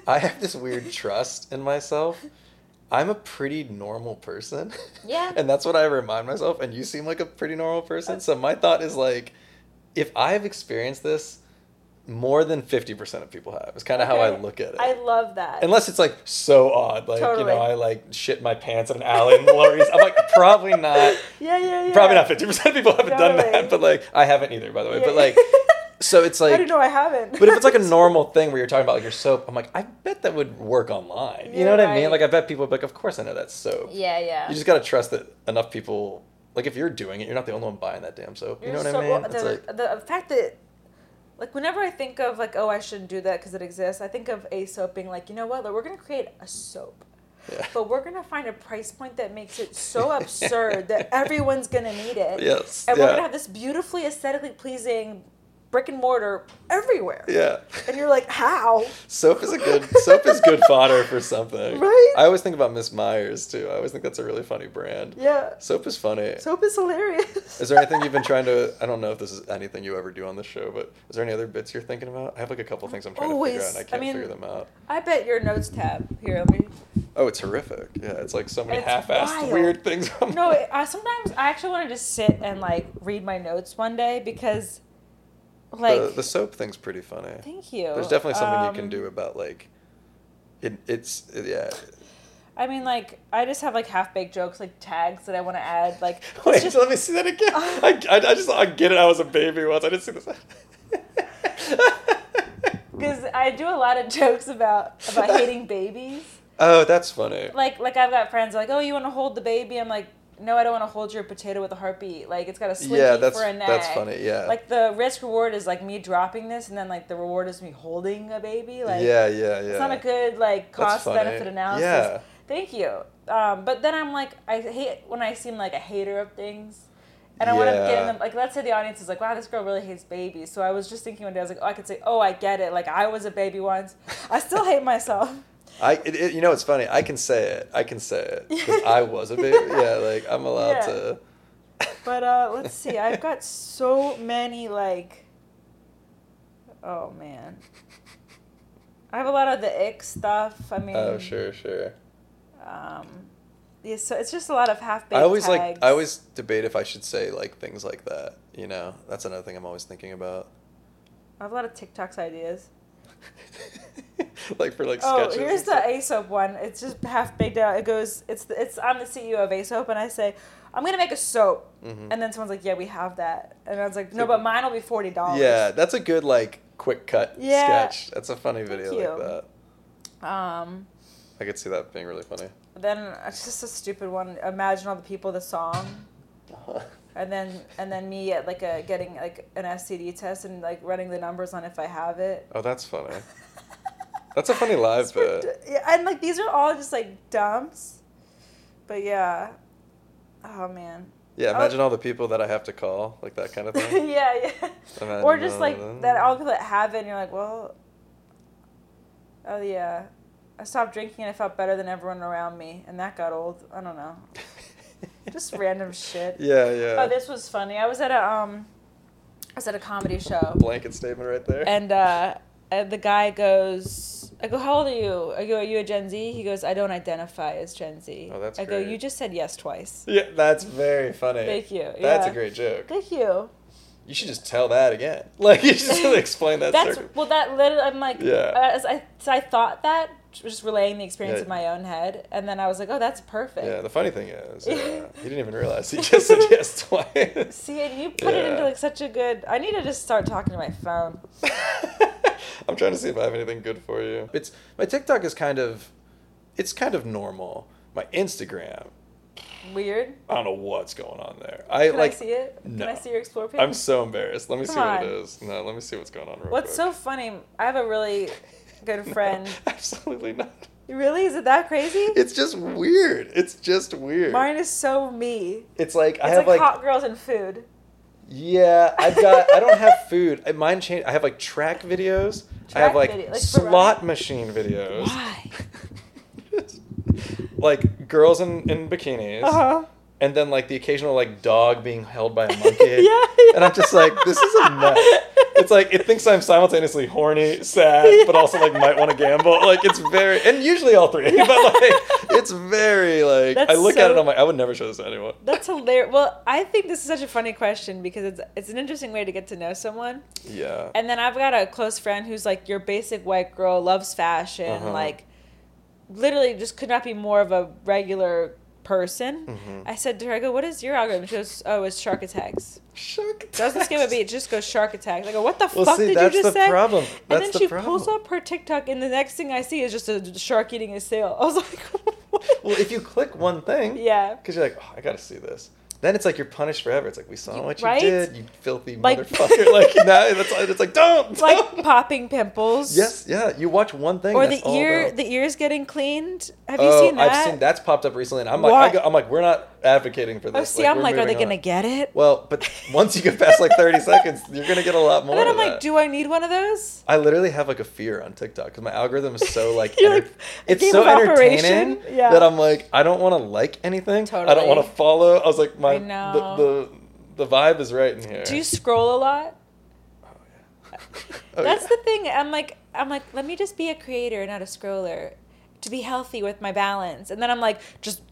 S2: trust in myself. I'm a pretty normal person.
S1: Yeah.
S2: And that's what I remind myself. And you seem like a pretty normal person. So my thought is like, if I've experienced this, more than 50% of people have. It's kind of how I look at it.
S1: I love that.
S2: Unless it's like so odd. Like, you know, I like shit my pants in an alley in the Lower East. I'm like, probably not.
S1: Yeah.
S2: Probably not 50% of people haven't done that. But like, I haven't either, by the way. But like, so it's like.
S1: How do you know I haven't?
S2: But if it's like a normal thing where you're talking about like your soap, I'm like, I bet that would work online. You know what I mean? Like, I bet people would be like, of course I know that's soap.
S1: Yeah.
S2: You just got to trust that enough people, like if you're doing it, you're not the only one buying that damn soap. You know what I mean?
S1: The fact that, like, whenever I think of like, oh, I shouldn't do that because it exists, I think of Aesop being like, you know what? Like, we're going to create a soap. Yeah. But we're going to find a price point that makes it so absurd that everyone's going to need it.
S2: Yes.
S1: And we're going to have this beautifully aesthetically pleasing brick and mortar everywhere.
S2: Yeah.
S1: And you're like, how?
S2: Soap is good fodder for something.
S1: Right?
S2: I always think about Miss Myers too. I always think that's a really funny brand.
S1: Yeah.
S2: Soap is funny.
S1: Soap is hilarious.
S2: Is there anything you've been trying to, I don't know if this is anything you ever do on the show, but is there any other bits you're thinking about? I have like a couple things I'm trying to figure out and I can't figure them out.
S1: I bet your notes tab, here, let me.
S2: Oh, it's horrific. Yeah, it's like so many half-assed weird things.
S1: No, sometimes I actually want to just sit and like read my notes one day because like
S2: the soap thing's pretty funny.
S1: Thank you.
S2: There's definitely something you can do about like it's.
S1: I mean, like, I just have like half-baked jokes, like tags that I want to add. Like,
S2: wait, let me see that again. I get it. I was a baby once. I didn't see this.
S1: Because I do a lot of jokes about hating babies.
S2: Oh, that's funny.
S1: Like I've got friends like, oh, you want to hold the baby? I'm like, no, I don't want to hold your potato with a heartbeat. Like, it's got a slinky for a neck.
S2: That's funny, yeah.
S1: Like, the risk reward is, like, me dropping this, and then, like, the reward is me holding a baby. Like,
S2: yeah.
S1: It's not a good, like, cost-benefit analysis.
S2: Yeah.
S1: Thank you. But then I'm, like, I hate when I seem like a hater of things. And I want to get in them, like, let's say the audience is like, wow, this girl really hates babies. So I was just thinking one day, I was like, oh, I could say, oh, I get it. Like, I was a baby once. I still hate myself.
S2: You know, it's funny. I can say it. Because I was a baby. Yeah, like, I'm allowed to.
S1: But let's see. I've got so many, like, oh, man. I have a lot of the ick stuff. I mean.
S2: Oh, sure.
S1: Yeah, so it's just a lot of half-baked
S2: I always debate if I should say, like, things like that, you know? That's another thing I'm always thinking about.
S1: I have a lot of TikToks ideas.
S2: Like, for, like, sketches.
S1: Oh, here's the Aesop one. It's just half-baked out. It goes, I'm the CEO of Aesop, and I say, I'm going to make a soap. Mm-hmm. And then someone's like, yeah, we have that. And I was like, no, but mine will be $40.
S2: Yeah, that's a good, like, quick cut sketch. That's a funny video like that. I could see that being really funny.
S1: Then it's just a stupid one. Imagine all the people, the song, and then me at like getting like an STD test and like running the numbers on if I have it.
S2: Oh, that's funny. That's a funny live bit.
S1: Yeah, and like these are all just like dumps, but yeah. Oh man.
S2: Yeah, imagine all the people that I have to call, like that kind of thing.
S1: Yeah. Imagine or just like that all the people that have it, and you're like, well, oh yeah. I stopped drinking and I felt better than everyone around me, and that got old. I don't know. Just random shit.
S2: Yeah.
S1: Oh, this was funny. I was at a comedy show.
S2: Blanket statement right there.
S1: And the guy goes, I go, how old are you? I go, are you a Gen Z? He goes, I don't identify as Gen Z.
S2: Oh, that's
S1: great.
S2: I
S1: go, you just said yes twice.
S2: Yeah, that's very funny.
S1: Thank you.
S2: That's a great joke.
S1: Thank you.
S2: You should just tell that again. Like, you just really explain that.
S1: Well, that literally, I'm like, I thought that, just relaying the experience in my own head, and then I was like, oh, that's perfect.
S2: Yeah, the funny thing is, he didn't even realize he just said yes twice.
S1: See, and you put it into like such a good, I need to just start talking to my phone.
S2: I'm trying to see if I have anything good for you. My TikTok is kind of normal. My Instagram,
S1: weird.
S2: I don't know what's going on there.
S1: Can I see it?
S2: No.
S1: Can I see your explore page?
S2: I'm so embarrassed. Let me see what it is. No, let me see what's going on real
S1: What's
S2: quick.
S1: so funny, I have a really good friend.
S2: No, absolutely not.
S1: Really? Is it that crazy?
S2: It's just weird.
S1: Mine is so me.
S2: It's like I
S1: have
S2: like
S1: hot girls and food.
S2: Yeah, I don't have food. Mine changed. I have like track videos. I have like slot machine videos.
S1: Why?
S2: Like girls in bikinis.
S1: Uh-huh.
S2: And then like the occasional like dog being held by a monkey.
S1: Yeah.
S2: And I'm just like, this is a mess. It's like it thinks I'm simultaneously horny, sad, but also like might want to gamble. Like it's very, and usually all three. Yeah. But like it's very like I look at it, I'm like, I would never show this to anyone.
S1: That's hilarious. Well, I think this is such a funny question because it's an interesting way to get to know someone.
S2: Yeah.
S1: And then I've got a close friend who's like your basic white girl, loves fashion, like literally just could not be more of a regular person. Mm-hmm. I said to her, I go, what is your algorithm? She goes, oh, it's shark attacks.
S2: Shark attacks.
S1: Doesn't skip a beat, it just goes shark attacks. I go, what the fuck did you just say?
S2: That's the problem.
S1: And then she pulls up her TikTok, and the next thing I see is just a shark eating a sail. I was like, what?
S2: Well, if you click one thing, because you're like, oh, I gotta see this. Then it's like you're punished forever. It's like, we saw what you did, you filthy motherfucker. Like, now it's like, don't.
S1: Like popping pimples.
S2: Yes, yeah. You watch one thing.
S1: Or the ears getting cleaned. Have you seen that?
S2: I've seen that's popped up recently, and I'm like, we're not advocating for this.
S1: Oh, see, I'm like, are they gonna get it?
S2: Well, but once you get past like 30 seconds, you're gonna get a lot more.
S1: And then I'm like, do I need one of those?
S2: I literally have like a fear on TikTok because my algorithm is so like, it's so entertaining that I'm like, I don't want to like anything.
S1: Totally.
S2: I don't want to follow. I was like,
S1: I know.
S2: The vibe is right in here.
S1: Do you scroll a lot?
S2: Oh yeah.
S1: That's the thing. I'm like, let me just be a creator, not a scroller, to be healthy with my balance. And then I'm like,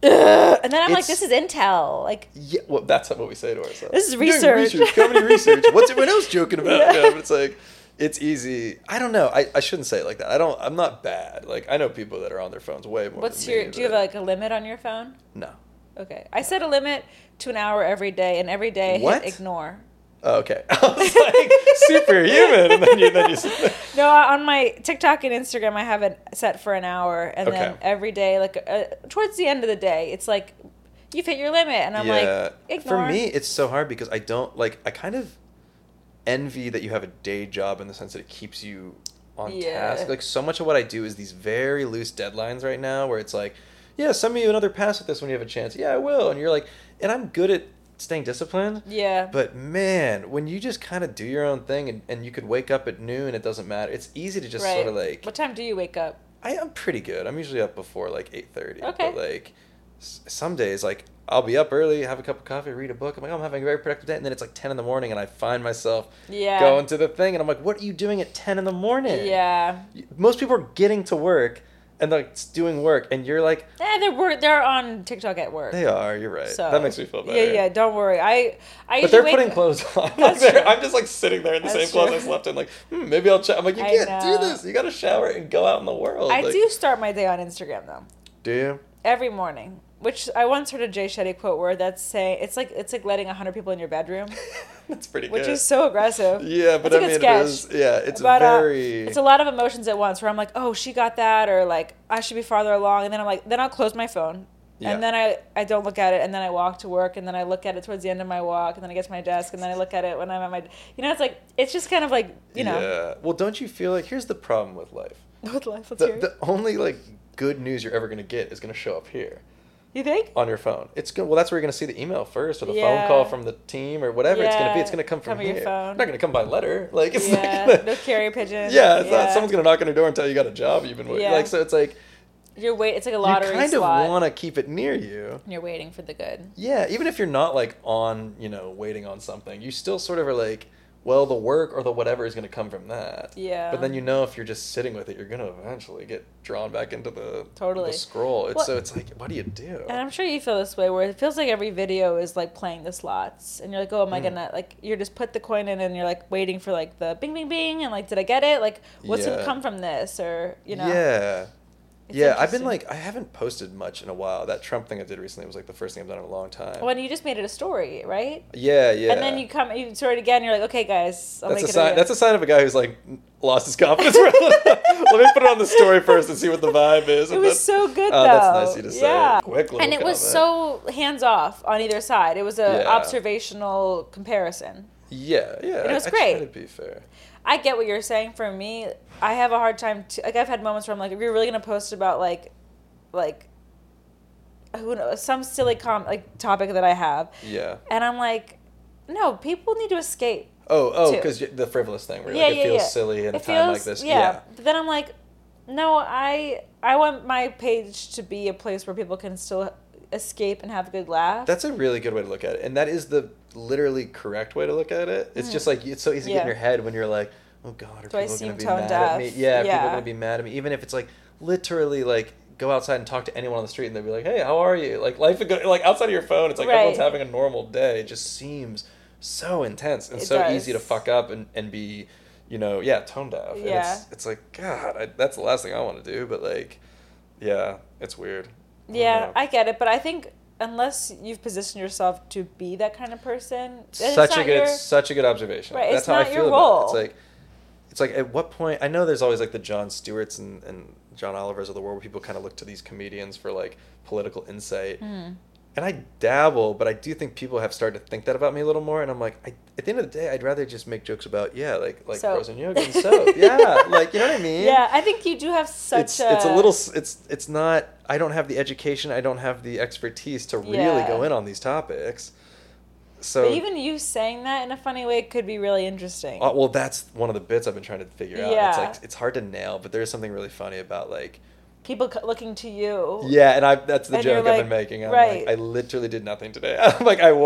S1: and then I'm like, this is intel. Like,
S2: yeah, well, that's what we say to ourselves.
S1: This is research.
S2: Comedy research. What's everyone else joking about? Yeah, but it's like, it's easy. I don't know. I shouldn't say it like that. I'm not bad. Like, I know people that are on their phones way more than me.
S1: Do you have like a limit on your phone?
S2: No.
S1: Okay. I set a limit to an hour every day, and every day I hit ignore.
S2: Oh, okay. I was like, superhuman. And then you
S1: No, on my TikTok and Instagram, I have it set for an hour. And then every day, like towards the end of the day, it's like you've hit your limit. And I'm like, ignore.
S2: For me, it's so hard because I don't, like, I kind of envy that you have a day job in the sense that it keeps you on task. Like, so much of what I do is these very loose deadlines right now where it's like, yeah, send me another pass at this when you have a chance. Yeah, I will. And you're like, and I'm good at staying disciplined.
S1: Yeah.
S2: But man, when you just kind of do your own thing and you could wake up at noon, it doesn't matter. It's easy to just sort of like...
S1: What time do you wake up?
S2: I'm pretty good. I'm usually up before like 8:30.
S1: Okay.
S2: But like some days, like I'll be up early, have a cup of coffee, read a book. I'm like, oh, I'm having a very productive day. And then it's like 10 in the morning and I find myself going to the thing. And I'm like, what are you doing at 10 in the morning?
S1: Yeah.
S2: Most people are getting to work and like doing work. And you're like...
S1: they're on TikTok at work.
S2: They are. You're right. So, that makes me feel better.
S1: Yeah, don't worry.
S2: But they're putting clothes on. Like I'm just like sitting there in the same clothes I slept in. Like, maybe I'll check. I'm like, you can't do this. You got to shower and go out in the world.
S1: I do start my day on Instagram though.
S2: Do you?
S1: Every morning. Which I once heard a Jay Shetty quote where that's saying it's like letting 100 people in your bedroom.
S2: That's pretty good.
S1: Which is so aggressive.
S2: Yeah, but I mean, it is. Yeah, it's very.
S1: It's a lot of emotions at once. Where I'm like, oh, she got that, or like I should be farther along, and then I'm like, then I'll close my phone, and then I don't look at it, and then I walk to work, and then I look at it towards the end of my walk, and then I get to my desk, and then I look at it when I'm at my, it's like it's just kind of like
S2: Yeah. Well, don't you feel like here's the problem with life?
S1: With life, let's hear it.
S2: The only like good news you're ever gonna get is gonna show up here.
S1: You think?
S2: On your phone. It's good. Well, that's where you're going to see the email first or the phone call from the team or whatever it's going to be. It's going to come from here.
S1: Your phone.
S2: It's not going to come by letter. Like, it's
S1: no carrier pigeon.
S2: Yeah, it's not someone's going to knock on your door and tell you got a job you've been waiting. Like, so it's like...
S1: It's like a lottery slot.
S2: You kind of want to keep it near you.
S1: You're waiting for the good.
S2: Yeah, even if you're not like on, waiting on something, you still sort of are like, well, the work or the whatever is going to come from that.
S1: Yeah.
S2: But then if you're just sitting with it, you're going to eventually get drawn back into the scroll. So it's like, what do you do?
S1: And I'm sure you feel this way, where it feels like every video is like playing the slots, and you're like, oh, am I gonna like? You're just put the coin in, and you're like waiting for like the bing, bing, bing, and like, did I get it? Like, what's gonna come from this, or
S2: Yeah. Yeah, I've been like, I haven't posted much in a while. That Trump thing I did recently was like the first thing I've done in a long time.
S1: When you just made it a story, right?
S2: Yeah.
S1: And then you story it again. You're like, okay, guys,
S2: that's a sign. That's a sign of a guy who's like lost his confidence. Let me put it on the story first and see what the vibe is.
S1: It was so good though.
S2: That's nice of you to say.
S1: Yeah.
S2: Quick little
S1: and it was so hands off on either side. It was an observational comparison.
S2: Yeah.
S1: And it was great.
S2: I try to be fair.
S1: I get what you're saying. For me, I have a hard time. I've had moments where I'm like, if you're really gonna post about like who knows, some silly topic that I have.
S2: Yeah.
S1: And I'm like, no, people need to escape.
S2: Oh, because the frivolous thing where it feels silly in a time like this.
S1: Yeah. But then I'm like, no, I want my page to be a place where people can still escape and have a good laugh.
S2: That's a really good way to look at it. And that is the literally correct way to look at it. It's just like, it's so easy to get in your head when you're like, oh God, are people going to be mad at me? Yeah, people are going to be mad at me. Even if it's like literally like, go outside and talk to anyone on the street and they'll be like, hey, how are you? Like life, like outside of your phone, it's like everyone's having a normal day. It just seems so intense and easy to fuck up and be, tone deaf.
S1: Yeah.
S2: And it's like, God, that's the last thing I want to do. But like, yeah, it's weird.
S1: I get it. But I think unless you've positioned yourself to be that kind of person,
S2: such a good observation.
S1: Right,
S2: that's
S1: how
S2: I
S1: not
S2: feel
S1: your
S2: about
S1: role.
S2: it. It's like at what point, I know there's always like the Jon Stewarts and John Olivers of the world where people kind of look to these comedians for like political insight. And I dabble, but I do think people have started to think that about me a little more. And I'm like, at the end of the day, I'd rather just make jokes about, like frozen yogurt and soap. Yeah, like, you know what I mean?
S1: Yeah, I think you do have
S2: it's a little, it's not, I don't have the education, I don't have the expertise to really go in on these topics. So,
S1: but even you saying that in a funny way could be really interesting.
S2: Well, that's one of the bits I've been trying to figure out.
S1: Yeah.
S2: It's like, it's hard to nail, but there's something really funny about like,
S1: people looking to you.
S2: Yeah, and that's the joke I've been making. I'm like, I literally did nothing today. I'm like, I'm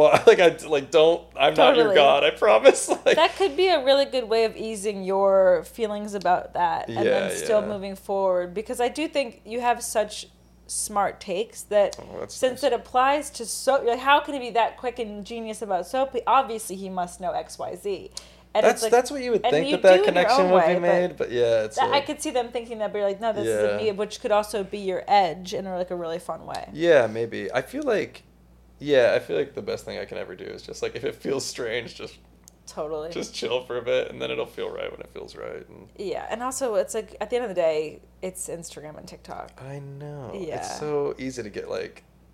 S2: not your God, I promise. Like,
S1: that could be a really good way of easing your feelings about that and then still moving forward. Because I do think you have such smart takes that since it applies to soap, like, how can he be that quick and genius about soap? Obviously, he must know XYZ. And
S2: that's what you would think that connection would be made, but yeah, it's
S1: I could see them thinking that, but like, no, this is a me, which could also be your edge in like a really fun way.
S2: Yeah, maybe. I feel like the best thing I can ever do is just like, if it feels strange, just chill for a bit, and then it'll feel right when it feels right.
S1: Yeah, and also it's like at the end of the day, it's Instagram and TikTok.
S2: I know.
S1: Yeah.
S2: It's so easy to get like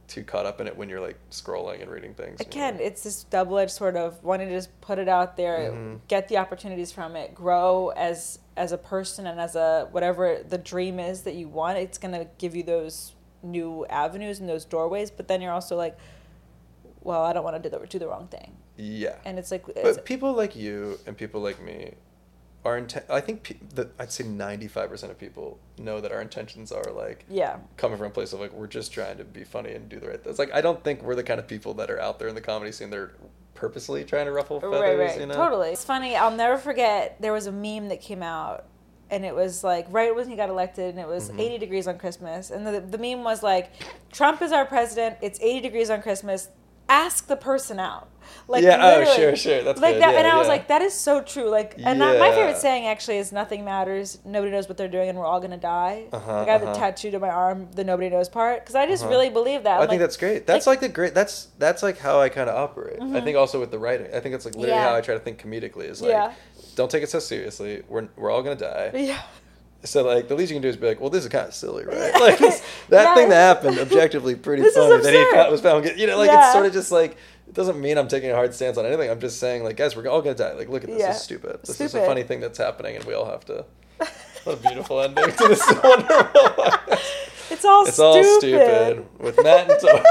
S2: too caught up in it when you're like scrolling and reading things.
S1: Again, it's this double-edged sort of wanting to just put it out there, get the opportunities from it, grow as a person and as a whatever the dream is that you want. It's gonna give you those new avenues and those doorways, but then you're also like, well, I don't want to do the wrong thing.
S2: Yeah.
S1: And it's like,
S2: but people like you and people like me are I think I'd say 95% of people know that our intentions are like coming from a place of like we're just trying to be funny and do the right thing. It's like I don't think we're the kind of people that are out there in the comedy scene. They're purposely trying to ruffle feathers.
S1: Right.
S2: You know?
S1: Totally. It's funny. I'll never forget. There was a meme that came out, and it was like right when he got elected, and it was 80 degrees on Christmas, and the meme was like, Trump is our president. It's 80 degrees on Christmas. Ask the person out. Like,
S2: sure. That's
S1: like
S2: good.
S1: that,
S2: yeah,
S1: and I was like, that is so true. Like, and my favorite saying actually is, "Nothing matters. Nobody knows what they're doing, and we're all gonna die." Like, I have it tattooed on my arm, the "nobody knows" part, because I just really believe that.
S2: I think that's great. That's like the great. That's like how I kind of operate. I think also with the writing. I think it's like literally how I try to think comedically. Is like, don't take it so seriously. We're all gonna die. Yeah. So, like, the least you can do is be like, well, this is kind of silly, right? Like, that thing that happened, objectively pretty funny, that he was found, you know, like, it's sort of just like, it doesn't mean I'm taking a hard stance on anything. I'm just saying, like, guys, we're all going to die. Like, look at this. This is stupid. This is a funny thing that's happening, and we all have to. What a beautiful ending to this wonderful podcast.
S1: It's all stupid.
S2: With Matt and Tori.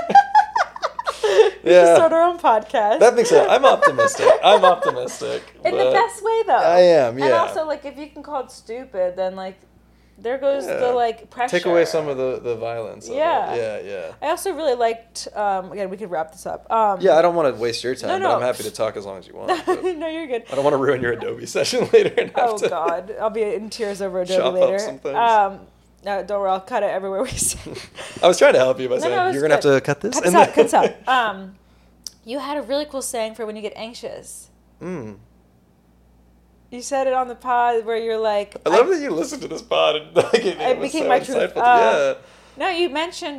S1: We should start our own podcast.
S2: That makes sense. I'm optimistic.
S1: In the best way, though.
S2: I am, yeah.
S1: And also, like, if you can call it stupid, then, like, there goes the, like, pressure.
S2: Take away some of the violence. Yeah.
S1: I also really liked, again, we could wrap this up.
S2: I don't want to waste your time, but I'm happy to talk as long as you want.
S1: No, you're good.
S2: I don't want to ruin your Adobe session later. And have to
S1: God. I'll be in tears over Adobe
S2: chop
S1: later.
S2: Up some things.
S1: No, don't worry, I'll cut it everywhere we say.
S2: I was trying to help you by saying, you're going to have to cut this?
S1: Cut this out. You had a really cool saying for when you get anxious. You said it on the pod where you're like...
S2: I love that you listened to this pod and like, it became my truth.
S1: No, you mentioned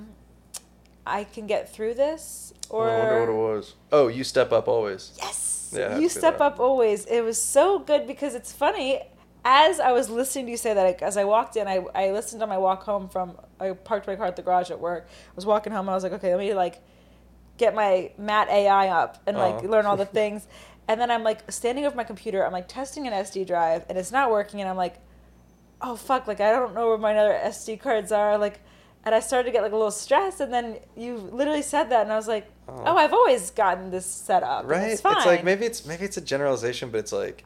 S1: I can get through this, or...
S2: I wonder what it was. Oh, you step up always.
S1: Yes!
S2: Yeah,
S1: you step up always. It was so good because it's funny... As I was listening to you say that, as I walked in, I listened on my walk home I parked my car at the garage at work. I was walking home, I was like, okay, let me, like, get my Matt AI up and, like, learn all the things. And then I'm, like, standing over my computer, I'm, like, testing an SD drive, and it's not working, and I'm like, oh, fuck, like, I don't know where my other SD cards are, like, and I started to get, like, a little stressed, and then you literally said that, and I was like, oh I've always gotten this set up.
S2: Right?
S1: It's fine.
S2: It's like, maybe it's a generalization, but it's like,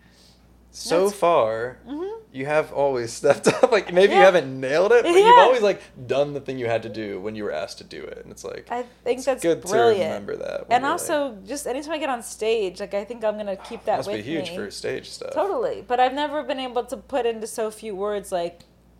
S2: so far, you have always stepped up. Like, maybe you haven't nailed it, but you've always, like, done the thing you had to do when you were asked to do it. And it's like,
S1: I think that's
S2: good
S1: brilliant.
S2: to remember that.
S1: And also, just anytime I get on stage, like, I think I'm going to keep that with me.
S2: Must be huge for stage stuff.
S1: Totally. But I've never been able to put into so few words, like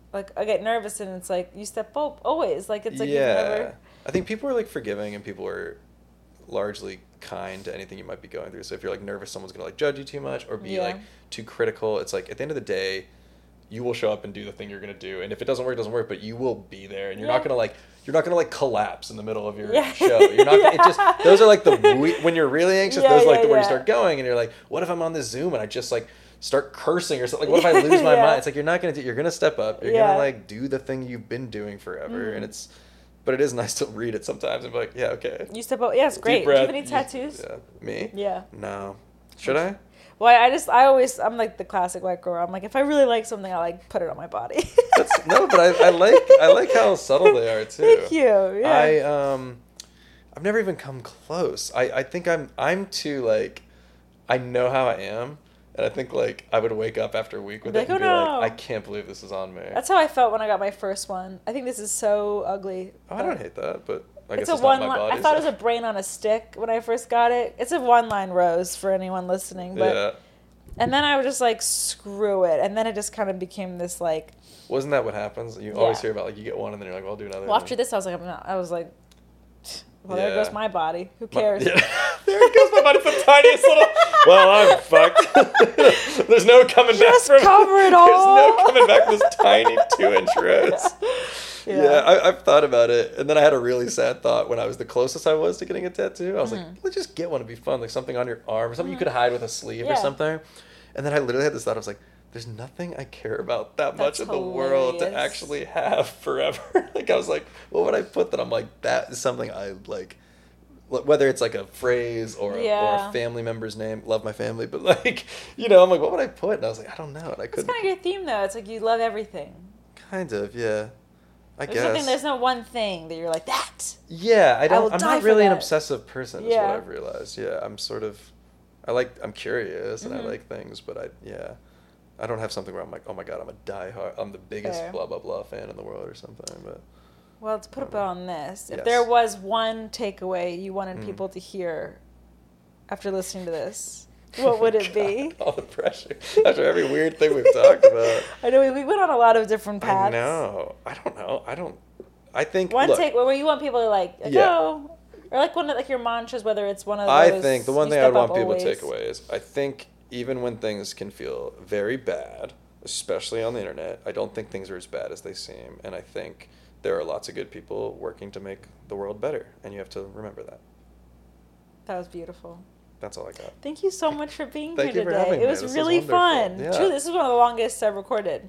S1: I get nervous, and it's like, you step up always. Like, it's like you've never...
S2: I think people are, like, forgiving, and people are largely kind to anything you might be going through. So if you're, like, nervous someone's gonna, like, judge you too much or be like too critical, it's like at the end of the day you will show up and do the thing you're gonna do, and if it doesn't work, but you will be there, and you're not gonna collapse in the middle of your show. You're not it just those are like when you're really anxious, those are like where you start going and you're like, what if I'm on this Zoom and I just like start cursing or something, like what if I lose my mind? It's like you're gonna step up, you're gonna like do the thing you've been doing forever. And but it is nice to read it sometimes and be like, yeah, okay.
S1: You step up. Yeah, it's great. Do you have any tattoos?
S2: Me?
S1: Yeah.
S2: No. Should I?
S1: Well, I'm like the classic white girl. I'm like, if I really like something, I like put it on my body.
S2: But I like how subtle they are too.
S1: Thank you. Yeah.
S2: I've never even come close. I think I'm too like, I know how I am. And I think, like, I would wake up after a week with it and be like, I can't believe this is on me.
S1: That's how I felt when I got my first one. I think this is so ugly.
S2: Oh, I don't hate that, but I guess it's not my body.
S1: I thought it was a brain on a stick when I first got it. It's a one-line rose for anyone listening. But, and then I was just like, screw it. And then it just kind of became this, like...
S2: Wasn't that what happens? You always hear about, like, you get one and then you're like, well, I'll do another.
S1: Well, after this, I was like... Well, there goes my body. Who cares?
S2: There goes my body. It's the tiniest little... Well, I'm fucked. There's no coming back from...
S1: Just cover it all.
S2: There's no coming back from this tiny 2-inch rose. I've thought about it. And then I had a really sad thought when I was the closest I was to getting a tattoo. I was like, let's just get one. It'd be fun. Like something on your arm or something you could hide with a sleeve or something. And then I literally had this thought. I was like, there's nothing I care about that
S1: That's
S2: much in the world to
S1: hilarious.
S2: actually have forever. Like, I was like, what would I put that I'm like, that is something I like, whether it's like a phrase or a family member's name. Love my family, but like, you know, I'm like, what would I put? And I was like, I don't know. And I couldn't.
S1: It's kind of your theme, though. It's like you love everything.
S2: Kind of, yeah. I
S1: There's
S2: guess.
S1: nothing. There's no one thing that you're like that.
S2: Yeah, I'm not really an
S1: that.
S2: obsessive person. Is
S1: Yeah.
S2: what I've realized. Yeah, I'm sort of, I'm curious and I like things, but I don't have something where I'm like, oh my god, I'm the biggest
S1: Fair.
S2: blah blah blah fan in the world or something. But
S1: Well, to put a bow on this, if
S2: Yes.
S1: there was one takeaway you wanted people to hear after listening to this, what would it be?
S2: All the pressure after every weird thing we've talked about.
S1: I know we went on a lot of different paths.
S2: I know. I don't know. I think
S1: One
S2: look,
S1: take where you want people to like
S2: Yeah.
S1: go, or like one of like your mantras, whether it's one of those.
S2: I think the one
S1: you
S2: thing I'd
S1: step up
S2: want people to
S1: always.
S2: take away is I think even when things can feel very bad, especially on the internet, I don't think things are as bad as they seem, and I think there are lots of good people working to make the world better, and you have to remember that.
S1: That was beautiful.
S2: That's all I got.
S1: Thank you so much for being
S2: Thank
S1: here
S2: you for
S1: today.
S2: having
S1: It
S2: me.
S1: was
S2: This was
S1: really
S2: wonderful.
S1: fun.
S2: Yeah.
S1: Truly, this is one of the longest I've recorded.